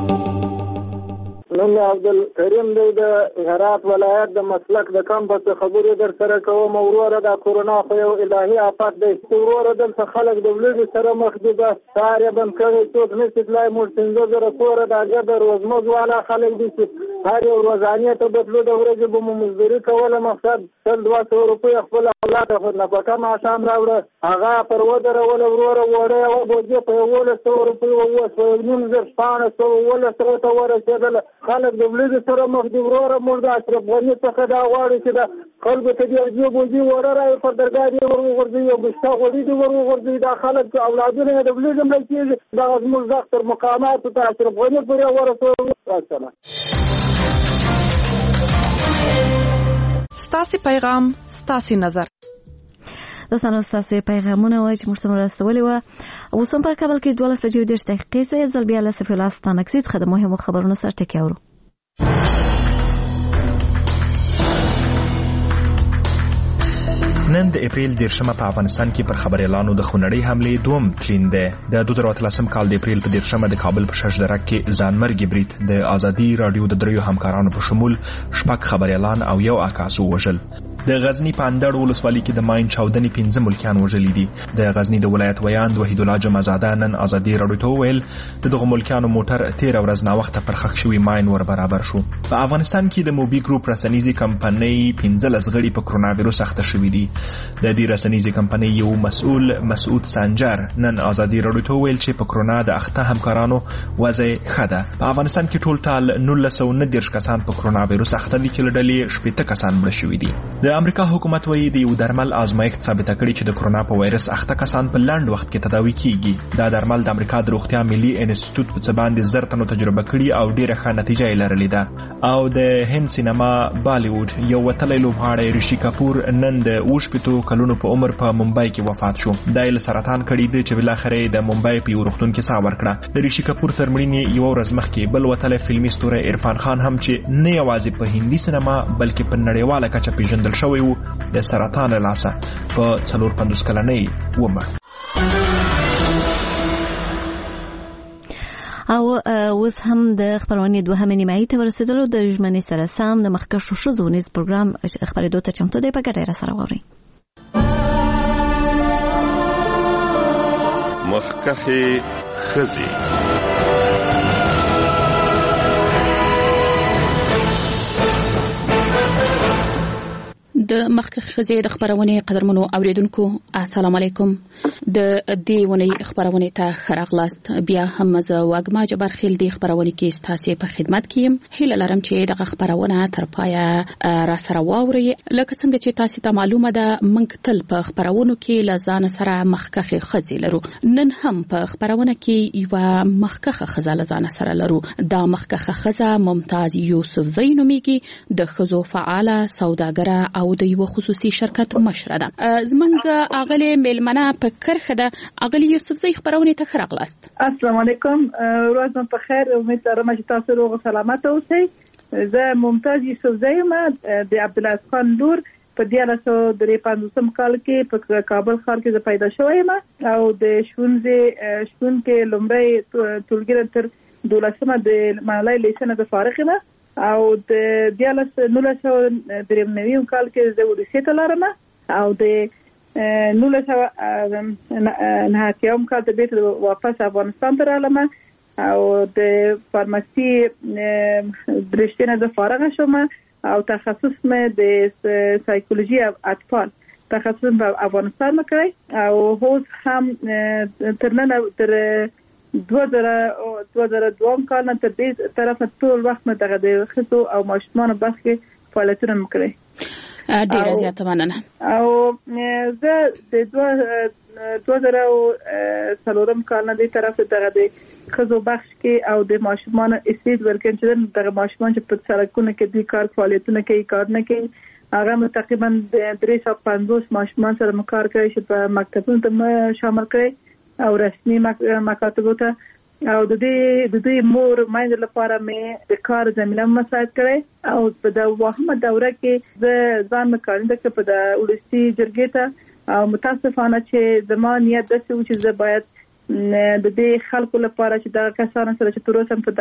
S16: نن عبدالکریم دی د هرات ولایت د مسلک د کمپس خبرې در سره کوم. وروره د کورونا خو یو الهي آفت دی. وروره دلته خلک د ولیږي سره مخ دي، بس سهار یې بند کړی، څوک نشي تلای. موږ 15,000 کوره د هغه د روزمز والا خلک دي چې هر یو ورځانیه ته بدلو د ورځې به مو مزدوري کوله. مقصد 200 روپۍ خپل اولاد خو نفقه ماښام راوړه، هغه پر ودروله. وروره وړه یوه بوجۍ په 1100 روپۍ 11,500 ته ورسېدله. خلک د ولیږي سره مخ دي. وروره موږ د اشرف غني څخه دا غواړو چې د خلکو ته دې یو بوجۍ وړه راوړي، پر درګاه دې ور وغورځوي، یو بشته غوړي دې ور وغورځوي. دا خلک اولادونه یې د ولیږي مړه کېږي. دغه زموږ غږ تر مقاماتو ته اشرف غني پورې ورسوي.
S7: ستاسې پیغام ستاسې نظر.
S2: دوستانو ستاسې پیغامونه وایي چې موږ ته مرستولې وه. اوس هم په کابل کې 12:30 دقیقې سوې. زل بیا له صفي الله ستانکزي څخه د مهمو خبرونو سره ټکي اورو.
S3: نن د اپریل 10 په افغانستان کې پر خبريالانو د خونړۍ حملې دوم تلین ده. د 2013 کال د اپریل په 10 د کابل په شجدرک کې ځانمرګي برید د ازادي رادیو د دریو همکارانو په شمول شپږ خبريالان او یو عکاس وژل. د غزنی په اندړ ولسوالۍ کې د ماین چاودنې 15 ملکیان وژلي دي. د غزنی د ولایت ویاند وحید الله جمعزاده نن ازادي رادیو ته ویل د دغه ملکیانو موټر 13 ورځ نا وخت پر خښ شوی ماین ور برابر شو. په افغانستان کې د موبي ګروپ رسنیزي کمپنۍ 15 غړي په کرونا وایرس اخته شوي دي. د دې رسنیزي کمپنۍ یو مسؤل مسعود سنجر نن ازادي رادیو ته ویل چې په کرونا د اخته همکارانو وضع ښه ده. په افغانستان کې ټول ټال 1919 کسان په کرونا وایرس اخته دي چې له ډلې 18 کسان مړه شوي دي. د امریکا حکومت وایي د یو درمل آزمایښت ثابته کړې چې د کرونا په وایرس اخته کسان په لاند وخت کې تداوي کیږي. دا درمل د امریکا د روغتیا ملي انسټیټیوټ په څه باندې 1000 تنو تجربه کړي او ډیره ښه نتیجه یې لرلې ده. او د هند سینما بالیوډ یو وتلی لوبغاړی ریشي کپور نن د 28 کلونو په عمر په ممبئی کې وفات شو. دا یې سرطان کړی دی چې بلاخره د ممبئی په یو روغتون کې ساه ورکړه. د ریشي کپور تر مړینې یو ورځ مخکې بل وتلی فلمي ستوری عرفان خان هم چې نه یوازې په هندي سینما بلکې په نړیواله کچه پیژندل شوی و د سرطان له لاسه په 54 کلنۍ ومړ.
S2: او اوس هم د خبرونې دوهمه نیمایي ته ورسېدلو. د ژمنې سره سم د مخکښو ښځو نیز پروګرام خبرېدو ته چمتو دی. په ګډه یې راسره واورئ.
S17: مخکښې ښځې.
S18: د مخکښ ښځې د خبرونې قدرمنو اوریدونکو السلام علیکم. د دې ونې خبرونه ته خراغلاست. بیا هم زه واګما جبر خیل دی خبرونه کې ستاسو په خدمت کې يم. هیله لرم چې دغه خبرونه تر پایه را سره واوري. لکه څنګه چې تاسو ته معلومه ده موږ تل په خبرونو کې لزان سره مخکښ ښځې لرو. نن هم په خبرونه کې یو مخکښ ښځه لزان سره لرو. دا مخکښ ښځه ممتاز یوسف زینومیږي. د ښځو فعاله سوداګره او د یو خصوصي شرکت مشره ده. زمونږ اغلی میلمنه په کرخه ده. اغلی یوسف زی خبرونه ته خراغلاست.
S19: السلام علیکم. روزتون په خیر. امیدوارم چې تاسو روغ او سلامت اوسئ. زه ممتاز یوسف زی ما د عبدالعزیز خان لور په 1953 کال کې په کابل ښار کې پیدا شوم او د شپون کې لومړی ټولګی تر 12مه د مالای لیسنه د فارغ یم او د 1993 کال کې د ودیسه ته لاړم او د 1990 کال ته بیرته واپس افغانستان ته راغلم او د فارماسي رشته نه د فارغ شوم او تخصص مې د سایکولوژي اطفال تخصص په افغانستان کې او هوس هم ترنه تر 2002 کال نه تر دې طرف ټول وخت نه دغه خصو او ماشومان بس کې فعالیتونه وکړي.
S18: ډیره زیاته مننه.
S19: او زه د 2004 کال نه دې طرف دغه خزو بخش کې او د ماشومان استید ورکړم چې دغه ماشومان چې په سرکونو کې د کار فعالیتونه کوي کار نه کوي هغه تقریبا 350 ماشومان سره مکار کوي چې په مکتبونو ته شامل کړي او رسمي مکاتبو ته او د دې مور مایند لپاره مې د کار زمينه مساعد کړي او په د وهمه دوره کې د ځان مکارنده کې په د ولسی جرګې ته او متاسفانه چې زمانه نیت د څه چې زه باید د دې خلکو لپاره چې دا کسان سره چې تر اوسه په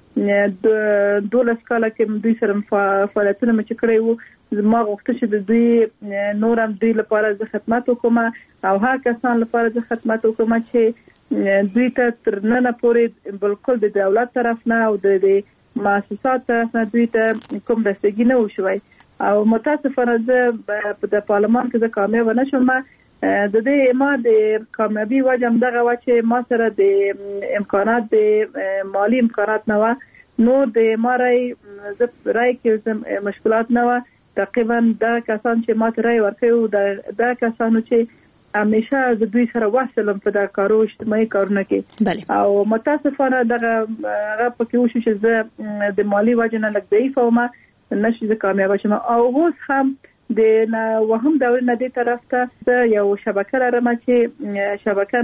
S19: دغه 12 کال کې دوی سره فعالیتونه مې کړی وو زما غوښتنه چې د دوی نورم دوی لپاره د خدمات وکم او هر کسان لپاره د خدمات وکم چې دوی ته تر نن پورې بالکل د دولت طرف نه او د مؤسسات طرف نه دوی ته کوم دستګی نه وشوي او متاسفانه زه په پارلمان کې د کامیاب نشم. د دې ما د کامیابی وجه هم دغه و چې ما سره د امکانات د مالی امکانات نه و نو د مارای ز رای کې مشکلات نه و تقریبا دا کسان چې ما ته رای ورکړو دا کسانو چې همیشه د دوی سره وصلم په د کارو اجتماعي کارونه کې او متاسفانه دغه هغه پکې وشو چې زه د مالی وجه نه لږ ضعیف وم نشي د کامیاب شم او اوس هم د وهم دور نه دی طرف ته یو شبکه لرم چې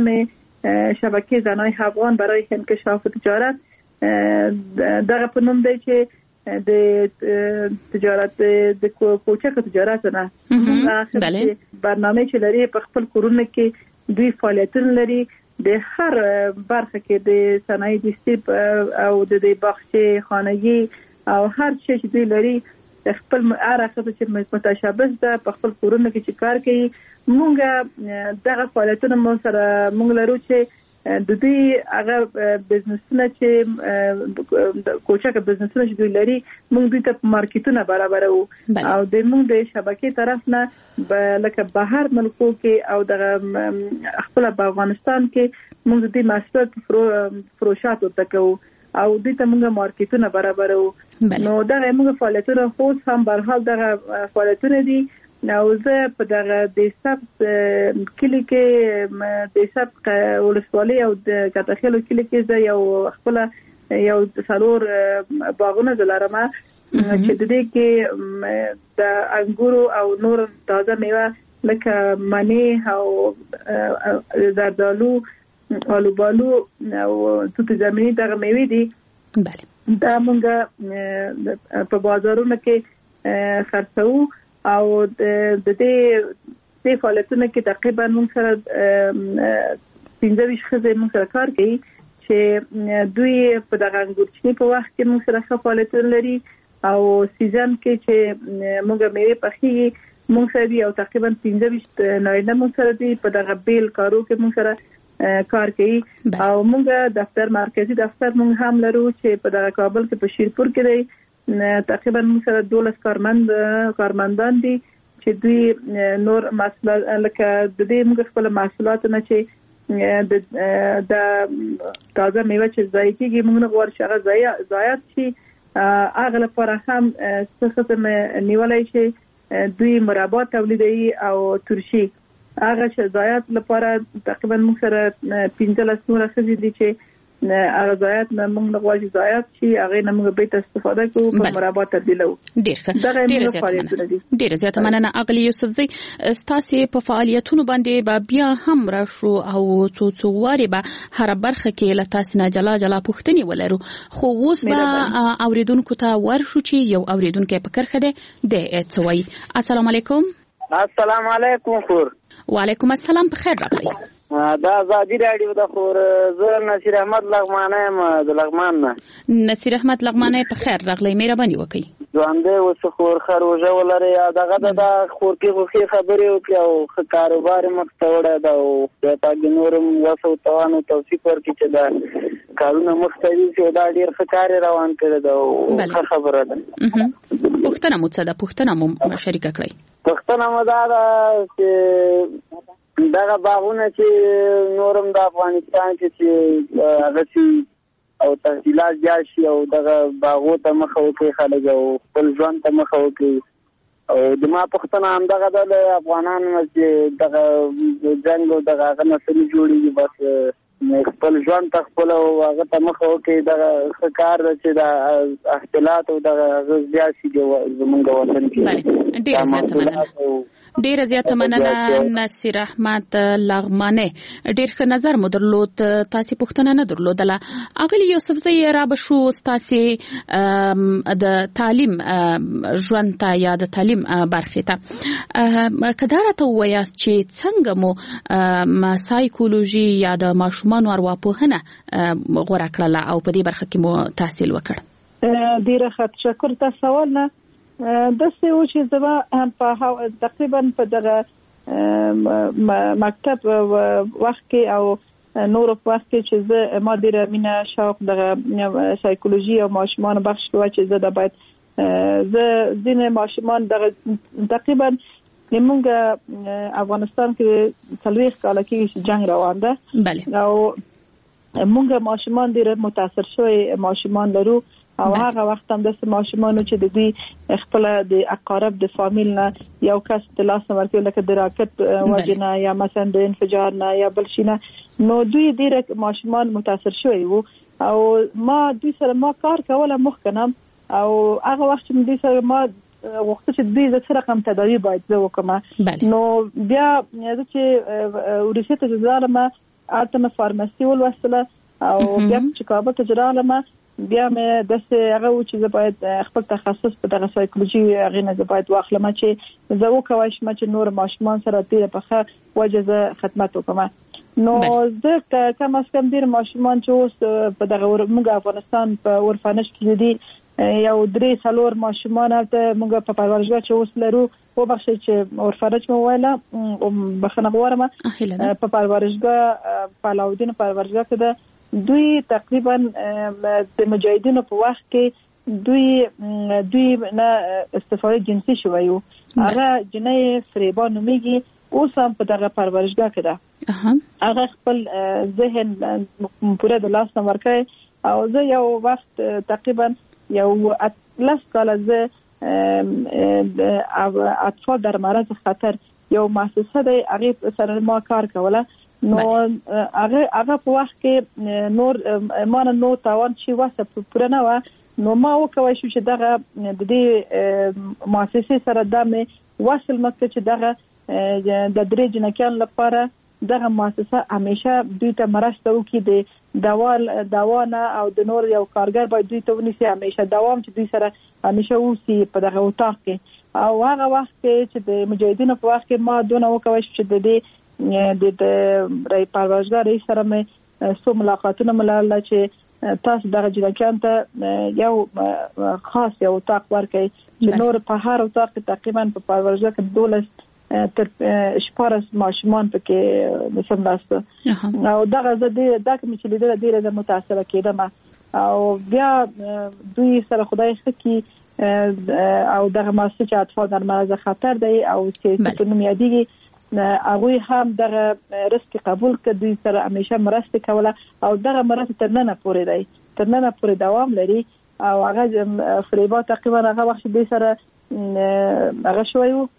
S19: شبکه زنای افغان برای انکشاف تجارت دغه په نوم دی چې د تجارت د کوچک تجارت نه برنامه چې لري په خپل کورونه کې دوی فعالیتونه لري د هر برخه کې د صنایع دستی او د باغچې خانگی او هر شی چې دوی لري خپل عرفه چې متشابه ده په خپل کورونه کې چې کار کوي مونږه دغه فعالیتونه مو سره مونږ لرو چې د دې هغه بزنسونه چې کوچک بزنسونه چې دوی لري مونږ دوی ته مارکیټونه برابرو او د مونږ د شبکې طرف نه لکه بهر ملکو کې او دغه خپل په افغانستان کې مونږ د دې محصولات فروشات وکړو او دې ته موږ مارکیټونه برابرو نو دا موږ فعالیتونه خو هم برحال دغه فعالیتونه دي نو زه په دغه د سب کلی کې د سب ولسوالۍ او د کاتخیلو کلی کې زه یو خپل یو څلور باغونه دلارمه چې د دې کې د انګورو او نور تازه میوه لکه مانی او زردالو آلوبالو او توت زمینی دغه میوې دي دا مونږ په بازارونو کې خرڅو او د دې فعالیتونو کې تقریبا مونږ سره 15 خزې مونږ سره کار کوي چې دوی په دغه انګورچنی په وخت کې مونږ سره فعالیتونه لري او سیزن کې چې مونږ میوې پخې مونږ سره یو تقریبا 15 نارینه مونږ سره دي په دغه بیل کارو کې مونږ سره کار کوي او موږ دفتر مرکزی دفتر موږ هم لرو چې په دغه کابل کې په شیرپور کې دی تقریبا موږ سره 12 کارمندان دي چې دوی نور محصولات لکه د دې موږ خپل محصولات نه چې د تازه میوه چې ځای کېږي موږ نه غواړو چې هغه ضایعات شي هغه لپاره هم څه څه نیولای شي دوی مربا تولیدوي او ترشي هغه شزایات لپاره تقریبا موږ سره 15 نور خزې دي چې هغه زایات موږ غواړو زایات شي هغه نه موږ به استفاده کوو په مربا تبدیلو.
S18: ډیر زیاته مننه اغلی یوسفزی ستاسو په فعالیتونو باندې بیا هم راشو او څو واره به هر برخه کې له تاسو نه جلا پوښتنې ولرو خو اوس به اوریدونکو ته ورشو چې یو اوریدونکو په کرخه ده د څوي. السلام علیکم.
S20: السلام علیکم خور.
S18: وعلیکم السلام بخیر راغلی.
S20: دا ازادي رادیو د خور زه نصیر احمد لغمانه یم د لغمان نه.
S18: نصیر احمد لغمانه بخیر راغلی مهرباني وکړئ.
S20: ژوندې اوس خور خروجه ولري دغه د خور کې خبرې وکړي او کاروبار مخ ته وړه دا او په نورم وسو توانو توفیق ورکړي چې دا کارونه مخته دي چې دا ډیر ښه کار روان کړی دا ښه خبره ده.
S18: پوښتنه مو څه ده؟ پوښتنه مو شریکه کړئ.
S20: پوښتنه مو دا ده چې دغه باغونه چې نورم د افغانستان چې هغه او تحصیلات زیات شي او دغه باغو ته مخه وکړي خلک او خپل ژوند ته مخه وکړي او د ما پوښتنه همدغه ده د افغانانو چې دغه جنګ او دغه هغه مسلې جوړېږي بس خپل ژوند ته خپل او هغه ته مخه وکړي دغه ښه کار ده چې د اختلاط او دغه هغه زیات شي زمونږ وطن کې.
S18: ډیره زیاته مننه نصیر احمد لغمانه. ډیر ښه نظر مو درلود. تاسو پوښتنه نه درلودله. اغلی یوسف زئی را بشو تاسو د تعلیم ژوند ته یا د تعلیم برخې ته کدارته وایاست چې څنګه مو سایکولوژي یا د ماشومان ارواپوهنه غوړه کړله او په دې برخه کې مو تحصیل وکړ؟
S19: ډیره ښه تشکر. تاسو سوال نه داسې و چې زما په تقریبا په دغه مکتب وخت کې او نور په وخت کې چې زه ما ډیره مینه شوق دغه سایکولوژي او ماشومان بخش کې چې زه د باید زه ځینې ماشومان دغه تقریبا موږ افغانستان کې 40 کال کې جنگ روان ده او موږ ماشومان ډیره متاثر شوي ماشومان لرو او هغه وخت هم د ماشومانو چې د دوی خپل د اقارب د فامیل نه یو کس د لاس ورکړي لکه د راکټ وجنه یا مثلا د انفجار نه یا بل شي نه نو دوی ډیره ماشومان متاثر شوي وو او ما دوی سره ما کار کوله مخکنم او هغه وخت چې دوی سره ما وخت چې دوی د سره رقم تداوی باید زه وکم نو بیا چې ورسته ته ځالم اته فارماسي ولوسله او بیا چې کابل ته ځالم بیا مې داسې هغه و چې زه باید خپل تخصص په دغه سایکولوژي هغې نه زه باید واخلم چې زه وکولی شم چې نور ماشومان سره ډېره په ښه وجه زه خدمت وکړم. نو زه کم از کم ډېر ماشومان چې اوس په دغه موږ افغانستان په اورفانج کې دي یو 3-4 ماشومان هلته موږ په پرورشګاه چې اوس لرو وبخښئ چې اورفانج مې وویله بخښنه غواړم په پرورشګاه په علاودین پرورشګاه کې ده دوی تقریبا د مجاهدینو په وخت کې دوی نه استفاده جنسي شوی وو هغه جنۍ فریبا نومیږي اوس هم په دغه پرورشګاه کې ده هغه خپل ذهن پوره د لاس نه ورکړي او زه یو وخت تقریبا یو 10 کال زه اطفال در معرض خطر یو مؤسسه دی هغه سره ما کار کوله نو هغه په وخت کې نور ما نو تاوان شي واسه پوره نه و نو ما وکوي شو چې دغه د دې مؤسسې سره د مې وصل مکه چې دغه د درې جنکان لپاره دغه مؤسسه همیشه دوی ته مرسته وکړي د دوانه او د نور یو کارګر باید دوی ته ونیسي همیشه دوام چې دوی سره همیشه اوسي په دغه اتاق کې او هغه وخت کې چې د مجاهدینو په وخت کې ما دونه وکوي چې د دې د رای پرورشګاه رئیس سره مې څو ملاقاتونه ملل چې تاسو دغه جنکان ته یو خاص یو اتاق ورکړي چې نور په هر اتاق کې تقریبا په پرورشګاه کې 12 تر 14 ماشومان پکې مسملاسته او دغه د کوم چې لیدل ډیره متاثره کېدم او بیا دوی سره خدای خکې او دغه مؤسسه چې اطفال در معرض خطر دی او چې په نوم یادېږي هغوی هم دغه رسک قبول کړ دوی سره همیشه مرسته کوله او دغه مرسته تر نن پورې دوام لري او هغه فریبا تقریبا هغه وخت دې سره هغه شوی وو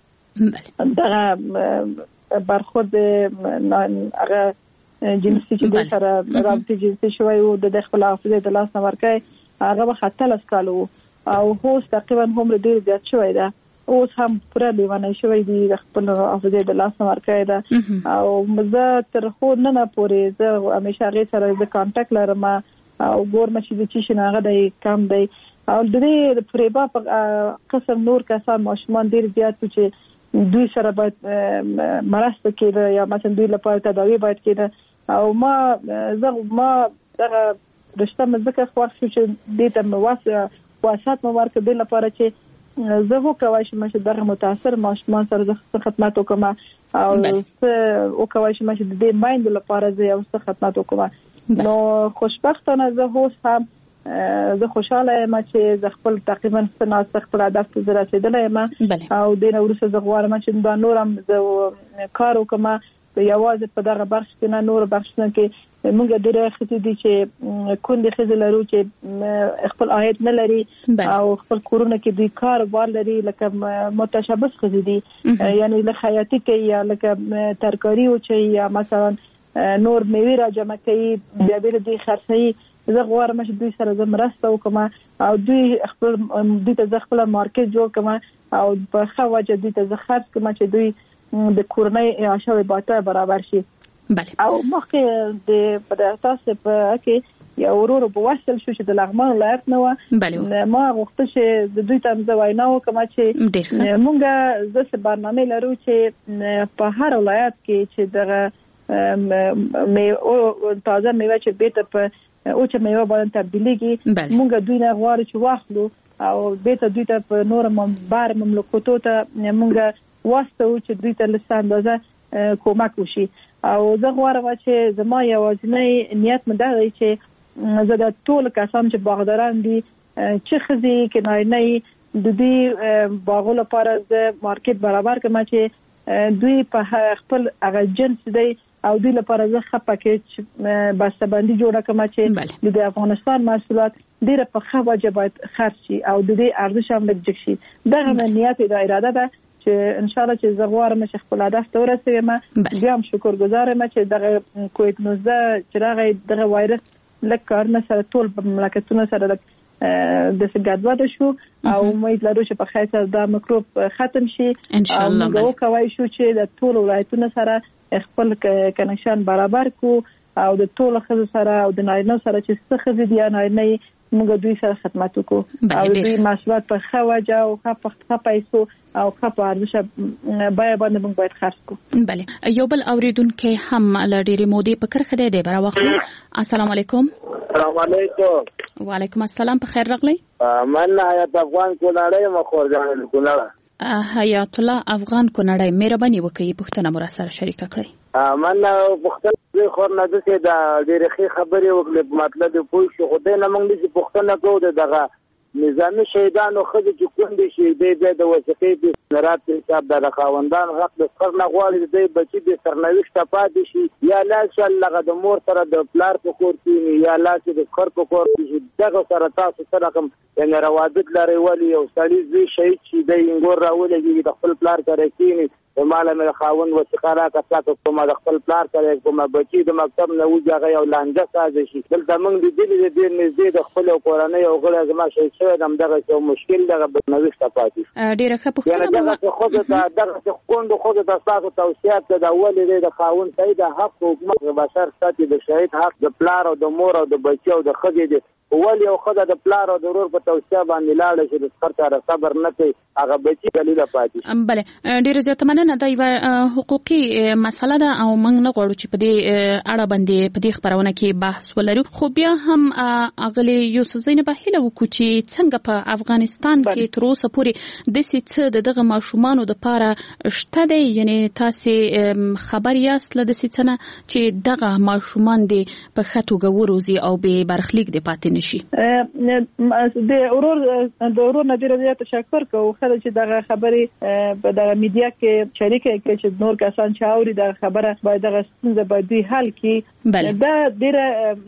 S19: دغه برخورد هغه جنسي چې د سره رابطه جنسي شوی وو د خپل حافظه د لاس نه ورکړي هغه وخت 13 کال وو او هوس تقریبا هم ډیر زیات شوی ده اوس هم پوره لیوانه شوی دی خپل حافظه د لاس نه ورکړي ده او زه تر خو نه پورې زه همیشه هغه سره د کانټاکټ لرم او ګورم چې د چی شناغه دی کم دی او د دې فریبا په قسم نور کسان ماشومان ډیر زیات چې دوی سره باید مرسته کېده یا مثلا دوی لپاره تداوی باید کېده او ما دغه رشته مزکه خوښ شو چې دې ته واسات مو ورکړ د لپاره چې زه وکوای شم چې دغه متاثر ماشومان سره د خدمت وکم او زه وکوای شم چې د دې مایند لپاره زه یو څه خدمت وکم نو خوشبختانه زه هم زه خوشاله یم چې ز خپل تقریبا سناسخ خپل هدف ته رسیدلې یم او د نورسه زه غواړم چې دا نورم زه کار وکم یوازې په دغه برخه کې نه نور برخه کې موږ ډېر خدي دي چې کندې خزل لرو چې خپل عاید نه لري او خپل کورونه کې دوی کار وار لري لکه متشابه خزي دي یعنی له خیاطي کې یا لکه ترکاری او چې یا مثلا نور میوه را جمع کوي بیا به دې خرڅي زه غواړم چې دوی سره زه مرسته وکم او دوی ته خپل مارکیټ جوړ کړم او په خواجه دوی ته زه خرڅ کړم چې دوی د کورنۍ عاشه باته برابر شي. او مخکې د تاسو په کې یا ورور په واسطه شو چې د لغمان ولایت نه و ما غوښته چې د دوی ته زواینا وکم چې مونږه زه برنامه لرو چې په هر ولایت کې چې دغه تازه میوه چې بیت په او چې میوه باندې تبدیلیږي مونږ دوی نه غواړو چې واخلو او بیت دوی ته په نور بار مملکتو ته مونږ واسطه چې دوی ته لسان اندازه کومک وشي او زه غواړم چې زما یوازینی نیت مې دا دی چې زه د ټول کسان چې باغداران دي چې خزي کې نه د دې باغ لپاره د مارکیټ برابر کړم چې دوی په خپل هغه جنس دی او دوی لپاره زه ښه پاکیج بسته‌بندي جوړه کړم چې د افغانستان محصولات ډېر په ښه وجه باید خرڅ شي او د دې ارزښت هم لږ شي. دغه نیت د اراده ده چې ان شاء الله چې زه غواړم چې خپل هدف ته ورسېږم. بیا هم شکرګزار یم چې دغه کووډ 19 چې راغی دغه وایرس لږ کارونه سره ټول په مملکتونو سره د ګډوډ شو او امید لرو چې په خیر سره دا میکروب ختم شي ان شاء الله. موږ کوي شو چې د ټول ولایتونو سره خپل کنکشن برابر کو او د ټول خزو سره او د نارینه سره چې څه خزې دي نارینه موږ دوی سره خدمت وکړو او دوی محصولات په ښه وجه او ښه پیسو او ښه په ارزښت بیه باندې موږ باید خرڅ کړو.
S18: بله یو بل اوریدونکو هم له ډېرې مودې په کرخه دی برا واخلو. السلام علیکم.
S20: السلام علیکم.
S18: وعلیکم السلام. په خیر راغلی.
S20: من حیات افغان کونړی مخور جان کونړ.
S18: حیات الله افغان کونړی مهرباني وکړئ پوښتنه مو سره شریک کړئ.
S20: من پوښتنه خور نه ده چې دا ډېرې ښې خبرې وکړې مطلب پوه شو خو دې نه موږ دې پوښتنه کوو دغه نظامي شهیدانو ښځې چې کونډې شي دی بیا د وثیقې د استنارات په حساب د خاوندان حق د سخر نه غواړي دی بچي د سرنوشته پاتې شي یا لاس هغه د مور سره د پلار په کور کښېني یا لاس د خر په کور کښې دغه سره تاسو سره کوم یعنې روابط لرئ ولې یو سړي زوی شهید شي دی انګور راولګېږي د خپل پلار سره کښېني ماله مې خاوند وثیقه راکړه کومه د خپل پلار سره کومه بچي د مکتب نه وځي هغه یو لانجه سازي شي دلته موږ لیدلي دي ډېر نږدې د خپل کورنۍ او غړي زما شهید شوی همدغه یو مشکل دغه نوښت پاتې
S18: ډېره ښه پوښتنه
S20: دغه کونډو ښځو ته ستاسو توصیات د ولې دی د خاوند صحیح د حق حکومت بشر ساتي د شهید حق د پلار او د مور او د بچي او د ښځې دی ولې یو ښځه د پلار او د ورور په توصیه باندې لاړه چې د سخر سره صبر نه کوي هغه بچي دلیله پاتې شي.
S18: بله ډېره زیاته مننه دا یوه حقوقي مسله ده او موږ نه غواړو چې په دې اړه باندې په دې خپرونه کې بحث ولرو خو بیا هم اغلې یوسف زینب هیله وکړو چې څنګه په افغانستان کې تر اوسه پورې داسې څه دغه ماشومانو دپاره شته دی یعنې تاسې خبر یاست له داسې څه نه چې دغه ماشومان دې په ښه توګه وروزي او بې برخلیک دې پاتې نه شي.
S19: د ورور نه ډېره زیاته تشکر کوو خله چې دغه خبرې په دغه میډیا کې شریکه کړي چې نور کسان چې اوري دغه خبره باید دغه ستونزه باید دوی حل کړي. دا ډېره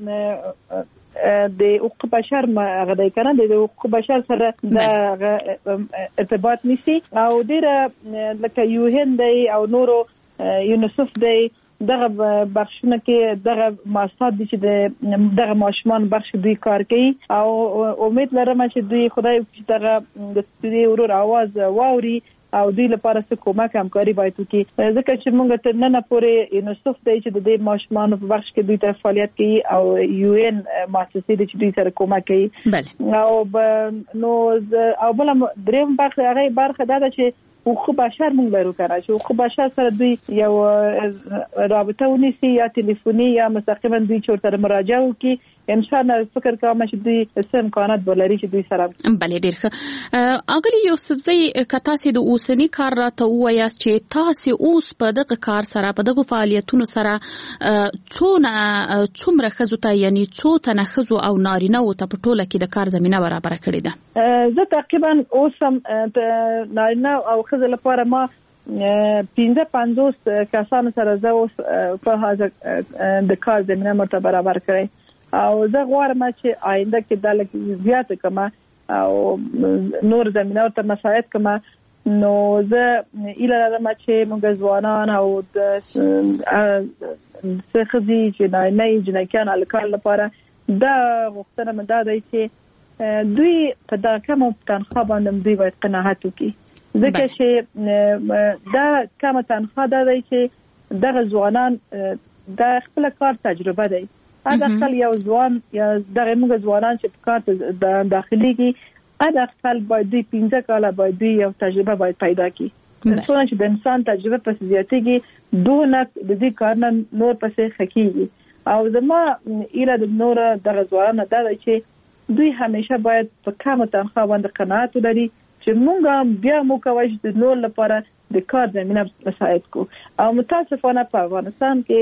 S19: د حقوق بشر غدای کنه د حقوق بشر سره د ارتباط نشي او ډېره لکه یوهن دی او نورو یونیسف دی دغه بخښونه کې دغه مؤسسات دي چې دغه ماشومان بخښ دوی کار کوي او امید لرم چې دوی خدای دغه د دې ورور आवाज واوري او دوی لپاره څه کومک همکاري باید وکړي ځکه چې موږ تر نن پورې یونیسف دی چې د دې ماشومانو په بخش کې دوی ته فعالیت کوي او یو ان مؤسسې دي چې دوی سره کومک کوي او نو او بل دریم برخه دا ده چې حقوق بشر موږ لرو کنه چې حقوق بشر سره دوی یو رابطه ونیسي یا ټلیفوني یا مستقیما دوی چورته مراجعه وکړي ان شاء الله فکر کوم چې دوی څه امکانات ولري چې دوی سره
S18: بلې ډېر ښه اغلی یوسفزۍ کتا سي د اوسنی کار راته وایاست چې تاسو اوس په دغه کار سره په دغه فعالیتونو سره څومره ښځو ته یعنی څو تنه ښځو او نارینه او ته په ټوله کې د کار زمينه برابر کړې ده
S19: زه تقریبا اوسم نارینه او ښځو لپاره ما 55 کسانو سره زه اوس په حاضر د کار زمينه مرته برابر کړې او زه غواړم چې آینده کې د لږ زیات کما او نور زمينه ورته مساعد کما نو زه اله لرم چې موږ ځوانان او د څخدي چې نه جنکان الکال لپاره دا غوښتنه مې ده چې دوی په دا کوم تنخواه باندې دوی باید قناعت وکړي ځکه چې دا کوم تنخواه ده چې دغه ځوانان د خپل کار تجربه ده دا خپل یو ځوان یا دغه موږ ځوانان چې په کار داخلي کې دا خپل باید 15 کاله باید یو تجربه باید پیدا کړي څنګه چې د انسان تجربه په زیاتېږي دونه د دې کار نه نور پسې خکېږي او زما ایله د نور دغه ځوانان دا چې دوی همیشه باید په کومه تنخواه باندې قناعت ولري چې موږ بیا مو کوي چې د نور لپاره د کار زمينه مساعد کو او متاسفانه په افغانستان کې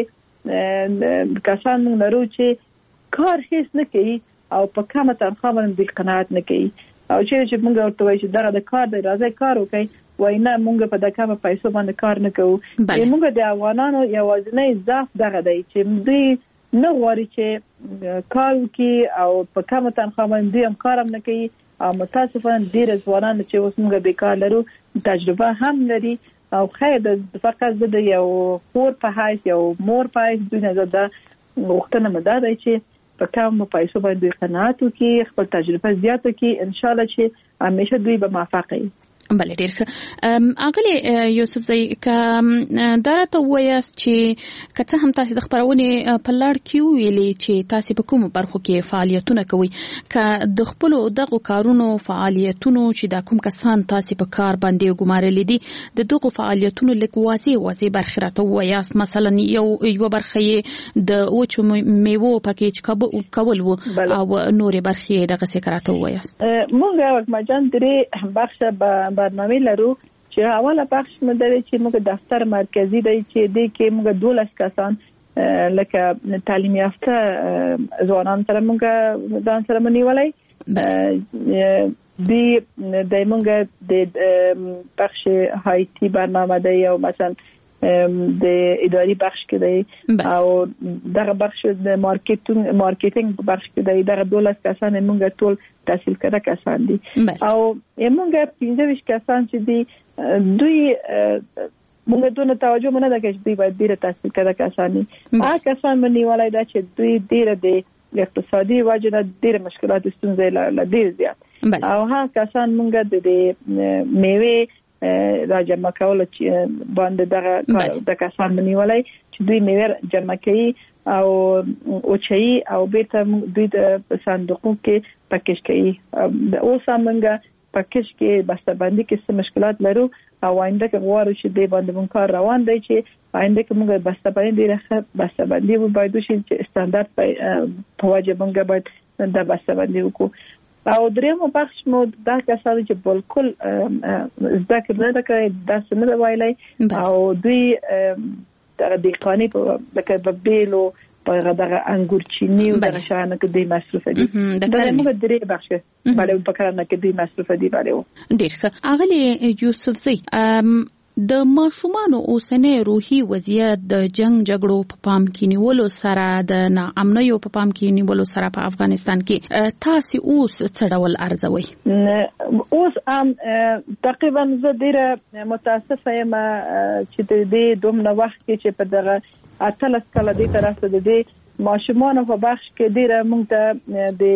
S19: کسان موږ لرو چې کار هیڅ نه کوي او په کومه تنخواه باندې قناعت نه کوي او چې موږ ورته وایو چې دا د کار دی راځي کار وکړي وای نه موږ په دغه پیسو باندې کار نه کوو موږ د افغانانو یوازینی ضعف دغه دی چې دوی نه غواړي چې کار وکړي او په کومه تنخواه باندې هم کار نه کوي او متاسفانه ډیر ځوانان چې اوس موږ بیکار لرو تجربه هم لري او خیر د فقط د یو خور په حیث یو مور په حیث دوی نه زده وختونه مده دی چې په کوم پیسو باندې قناعت وکړي خپل تجربه زیات کړي ان شاء الله چې همیشه دوی به موفق وي
S18: بلې ډېر ښه اغلی یوسفزۍ که دا راته ووایاست چې که څه هم تاسو د خپرونې په لړ کې ویلي چې تاسو په کومو برخو کې فعالیتونه کوئ که د خپلو دغو کارونو فعالیتونو چې دا کوم کسان تاسو په کار باندې ګمارلي دي د دغو فعالیتونو لږ واضح برخې راته ووایاست مثلا یو برخه یې د وچو میوو پکیج کول وو او نورې برخې دغسې که راته ووایاست
S19: موږ مجان درې بخشه برنامه لرو چې اوله بخش مدري چې موږ دفتر مرکزی دی چې د کې موږ 12 کسان لکه تعلیم یافته ځوانان سره موږ ځان سره منیولای دی موږ د بخش هایتی برنامه دی او مثلا د اداري بخش کې دی او دغه بخش د مارکیټینګ بخش کې دی دغه 12 کسان موږ ټول تحصیل کړه کسان دي او موږ 15 کسان چې دي دوی موږ دونه توجه مونږ نه کوي دوی باید ډیره تحصیل کړه کسان دي هغه کسان باندې ولای دا چې دوی ډیره د اقتصادي وجه ډیره مشکلات ستونزې ډیر زیات او هغه کسان موږ د میوه راجمع کول چې باندې د کسان منیولای چې دوی میوه جمع کوي او اوچي او بیت دوی د صندوقو کې پکیج کوي او سامنګه پکیج کې بسته‌بندي کې څه مشکلات لرو او آینده کې غواړو چې د باندې مونږ کار روان دی چې آینده کې مونږ بسته‌بندي راخه بسته‌بندي باید چې استاندارد په واجب مونږ باید د بسته‌بندي وکړو او درېمو بخش مو دا کسان چې بالکل ذکر نه کوي دا څنګه وایي او دوی د قانې په لکه بیلو په دغه انګورچینی او دغه شانه کې د مصرف دي دا موږ درې بخش باندې په کار نه کې د مصرف دي باندې
S18: ډیر ښه اغلی یوسفزۍ د ماشومانو اوسنی روحي وضعیت د جنگ جګړو په پام کې نیولو سره د ناامنیو په پام کې نیولو سره په افغانستان کې تاسو اوس څه ډول ارزوي
S19: اوس تقریبا زه ډیره متاسفه یم چې د دې دومره وخت کې چې په دغه اتلس کله دې طرف د دې ماشومانو په بخش کې ډیره موږ ته د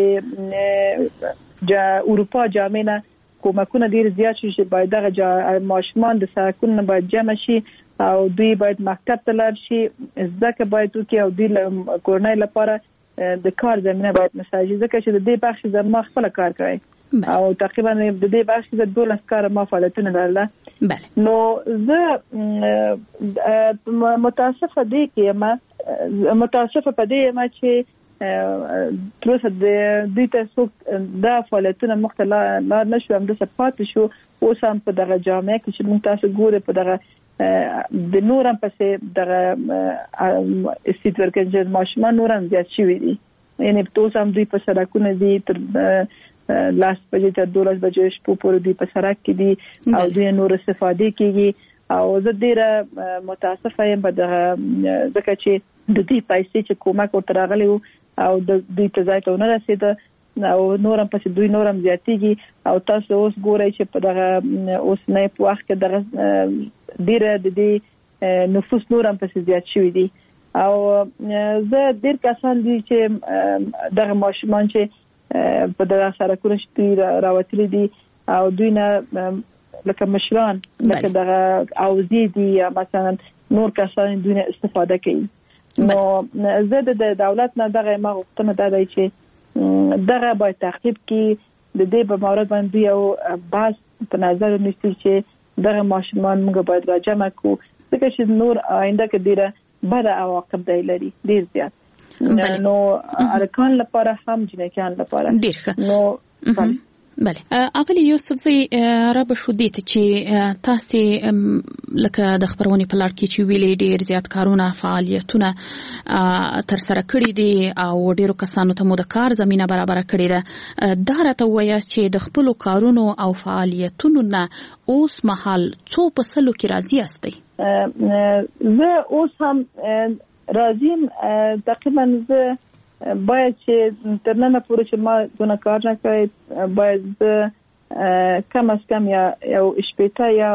S19: اروپا جامعه کومکونه ډیر زیات شي چې باید دغه ماشومان د ساکن نه باید جمع شي او دوی باید مکتب ته لاړ شي ځکه باید وکي او دوی کورنۍ لپاره د کار زمينه باید مساعد ځکه چې د دې بخش زما خپل کار کوي او تقریبا د دې بخش د 12 کار ما فعالیتونه لرله نو زه متاسفه دي کې ما متاسفه پدې ما چې تر اوسه د دې ته څوک دا فعالیتونه مختلف نشو هم د سپات شو اوس هم په دغه جامعه کې چې موږ تاسو ګورئ په دغه د نورم پسې دغه استید ورکړي ماشومان نورم زیات شوي دي یعنی په اوس هم دوی په سړکونو دي تر لاس بجې تر 12 بجې شپو پورې دوی په سړک کې دي او دوی نور استفاده کوي او زه ډیره متاسفه یم په دغه ځکه چې د دې پیسې چې کومک ورته راغلی او د دې ته ځای ته ونه رسېده او نورم پسې دوی نورم زیاتېږي او تاسو اوس ګورئ چې په دغه اوس نه په وخت کې دغه ډیره د دې نفوس نورم پسې زیات شوي دي او زه ډیر کسان دي چې دغه ماشومان چې په دغه سړکونو چې راوتلي دي او دوی نه لکه مشران لکه دغه اوزی دي یا مثلا نور کسان دوی استفاده کوي نو زه د دولت نه دغه ما غوښتنه ده چې دغه باید تعقیب کړي د دې په مورد باندې یو بحث په نظر ونیسي چې دغه ماشومان موږ باید راجمع کړو ځکه چې نور آینده کې ډیره بد عواقب دی لري ډیر زیات نو ارکان لپاره هم جنکان لپاره
S18: ډیر ښه بله اغلی یوسف زی را به شو دي چې تاسو لکه د خبرونې په لړ کې چې ویلې ډیر زیات کارونه فعالیتونه تر سره کړی دي او ډیرو کسانو ته مو د کار زمينه برابر کړی ده دا راته وایي چې د خپل کارونو او فعالیتونو نه اوس مهال څو په سلو کې راضي استئ
S19: زه اوس هم راضیم تقریبا زه باید چې تر نن پورې چې ما دونه کار نه کړی باید کم از کم یا شپېته یا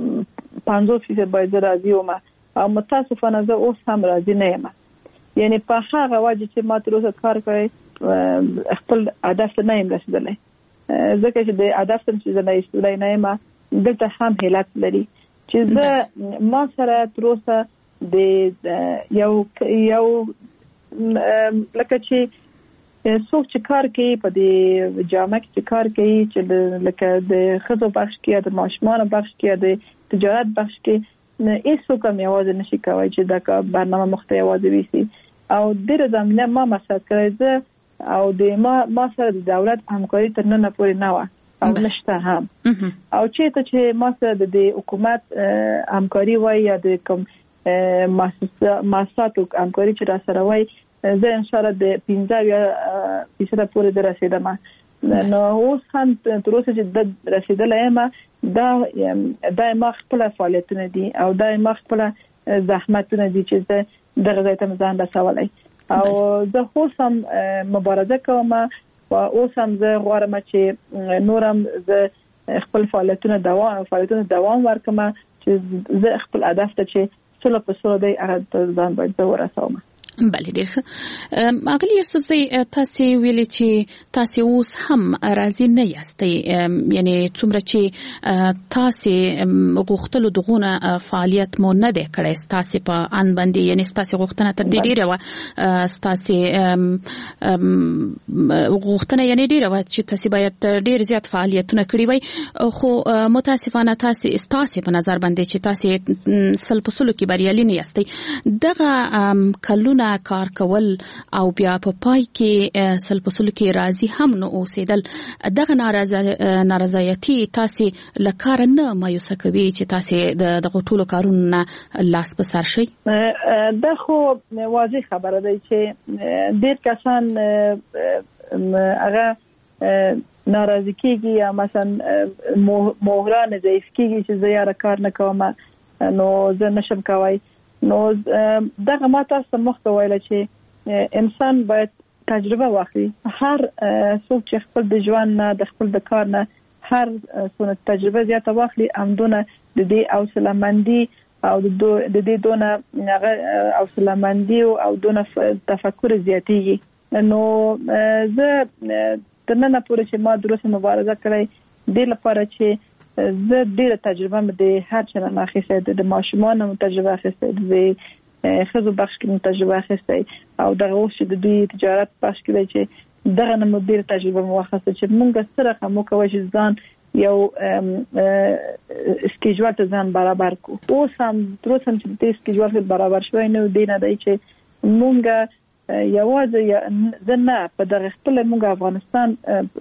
S19: 50% باید راضي وم او متاسفانه زه اوس هم راضي نه یم یعنی په هغه وجه چې ما تر اوسه کار کړی خپل هدف ته نه یم رسیدلی ځکه چې د هدف ته چې زه رسیدلی نه یم دلته هم علت لري چې زه ما سره تر اوسه د یو لکه چې څوک چې کار کوي په دې جامعه کې چې کار کوي چې لکه د ښځو بخش کې یا د ماشومانو بخش کې یا د تجارت بخش کې هیڅوک هم یوازې نشي کولی چې دا برنامه مخته یوازې ویسي او ډېره زمینه ما مصرف کړی زه او د ما سره د دولت همکاري تر ننه پورې نه وه او نشته هم او چېرته چې ما سره د حکومت همکاري وای یا د کوم مؤسساتو همکاري چې را سره وای زه ان شاء الله د 15% پورې درسیدم نو اوس هم تر اوسه چې د رسیدلای یم دا ما خپل فعالیتونه دي او دا ما خپل زحمتونه دي چې زه دغه ځای ته ځان رسولای او زه اوس هم مبارزه کوم او اوس هم زه غواړم چې نورم زه خپل فعالیتونه دوام ورکړم چې زه خپل هدف ته چې څلور په څلور دی هغه ځان باید ورسوم
S18: بله ډیر ښه اغلی یوسف زی تاسو ویلي چې تاسو اوس هم راضي نه یاستئ یعنی څومره چې تاسو غوښتلو دغونه فعالیت مو نه دی کړی تاسو په ان باندې یعنی تاسو غوښتنه تر دې ډیره و تاسو غوښتنه یعنی ډیره و چې تاسو باید ډیر زیات فعالیتونه کړی وای خو متاسفانه تاسو په نظر باندې چې تاسو سل په سلو کې بریالي نه یاستئ دغه کلونه کار کول او بیا په پای کې سل په سلو کې راضي هم نه اوسېدل دغه نارضایتي تاسو لکار نه مایوسه کوي چې تاسو د ټولو کارونو نه لاس په سر شي
S19: دا خو واضح خبره ده چې ډېر کسان هغه ناراضي کیږي یا مثلا مهران ضعیف کیږي چې زه یاره کار نه کوم نو زه نشم کوي نو دغه ما تاسو مخته ویل چې انسان باید تجربه واخلي هر څوک چې خپل د ژوند نه د خپل د کار نه هر څونه تجربه زیاته واخلي همدونه د دې حوصله‌مندي او د دې دونه حوصله‌مندي او دونه تفکر زیاتېږي نو زه تر نن پورې چې ما دروسه مبارزه کړې د لپاره چې زه ډیره تجربه مې د هر چا نه اخیسته د ماشومانو تجربه اخیسته د ښځو بخش کې تجربه اخیسته او دغه اوس چې د دوی تجارت بخش کې چې دغه نه مدیر تجربه مو اخیسته چې موږ سره مو کوي چې ځان یو سکیجوال ته ځان برابر کو اوس هم دروسم چې د سکیجوال برابر شوی نه دی نه دی چې موږ یوازې زنه په دغه خپل موږ افغانستان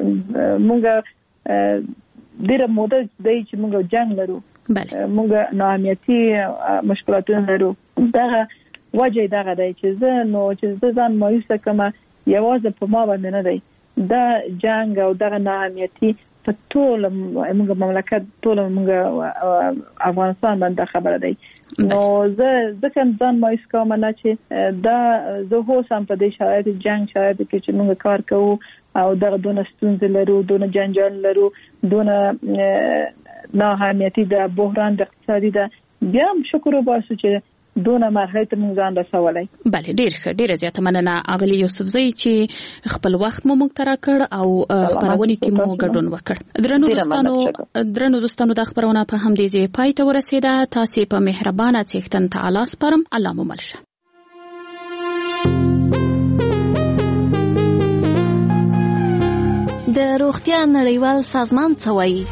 S19: موږ ډیره موده دی چې موږ جنگ لرو موږ ناامنیتي مشکلاتونه لرو دغه وجه دغه دی چې زه ځان مایوسه کوم یوازې په ما باندې نه دی دا جنگ او دغه ناامنیتي په ټول موږ مملکت ټول موږ افغانستان باندې خبره دی نو زه کوم ځان مایوس کوم نه چې دا زه هوسم په دې شرایط جنگ شرایط کې چې موږ کار کوو او دغه دونه ستونزې لرو دونه جنجال لرو دونه ناامنیتي د بحران د اقتصادي ده بیا هم شکر وباسو چې دونه مرحله ته موږ ځان رسولای.
S18: بله ډیره زیاته مننه اغلی یوسفزی چې خپل وخت مو موږ ترا کړ او خبرونه کې مو ګډون وکړ. درنو دوستانو د خبرونه په هم دې ځای پای ته ورسیده. تاسو په مهربانه څښتن تعالی سپارم. الله مو مل شه.
S2: د روغتیا نړیوال سازمان څه وایي؟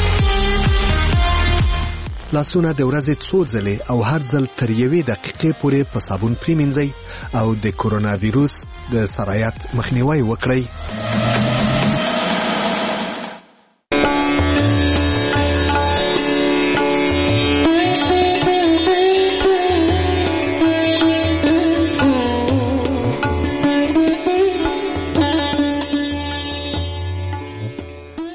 S21: لاسونه د ورځې څو ځلې او هر ځل تر 1 دقیقې پورې په صابون پریمنځئ او د کورونا ویروس د سرایت مخنیوي وکړئ.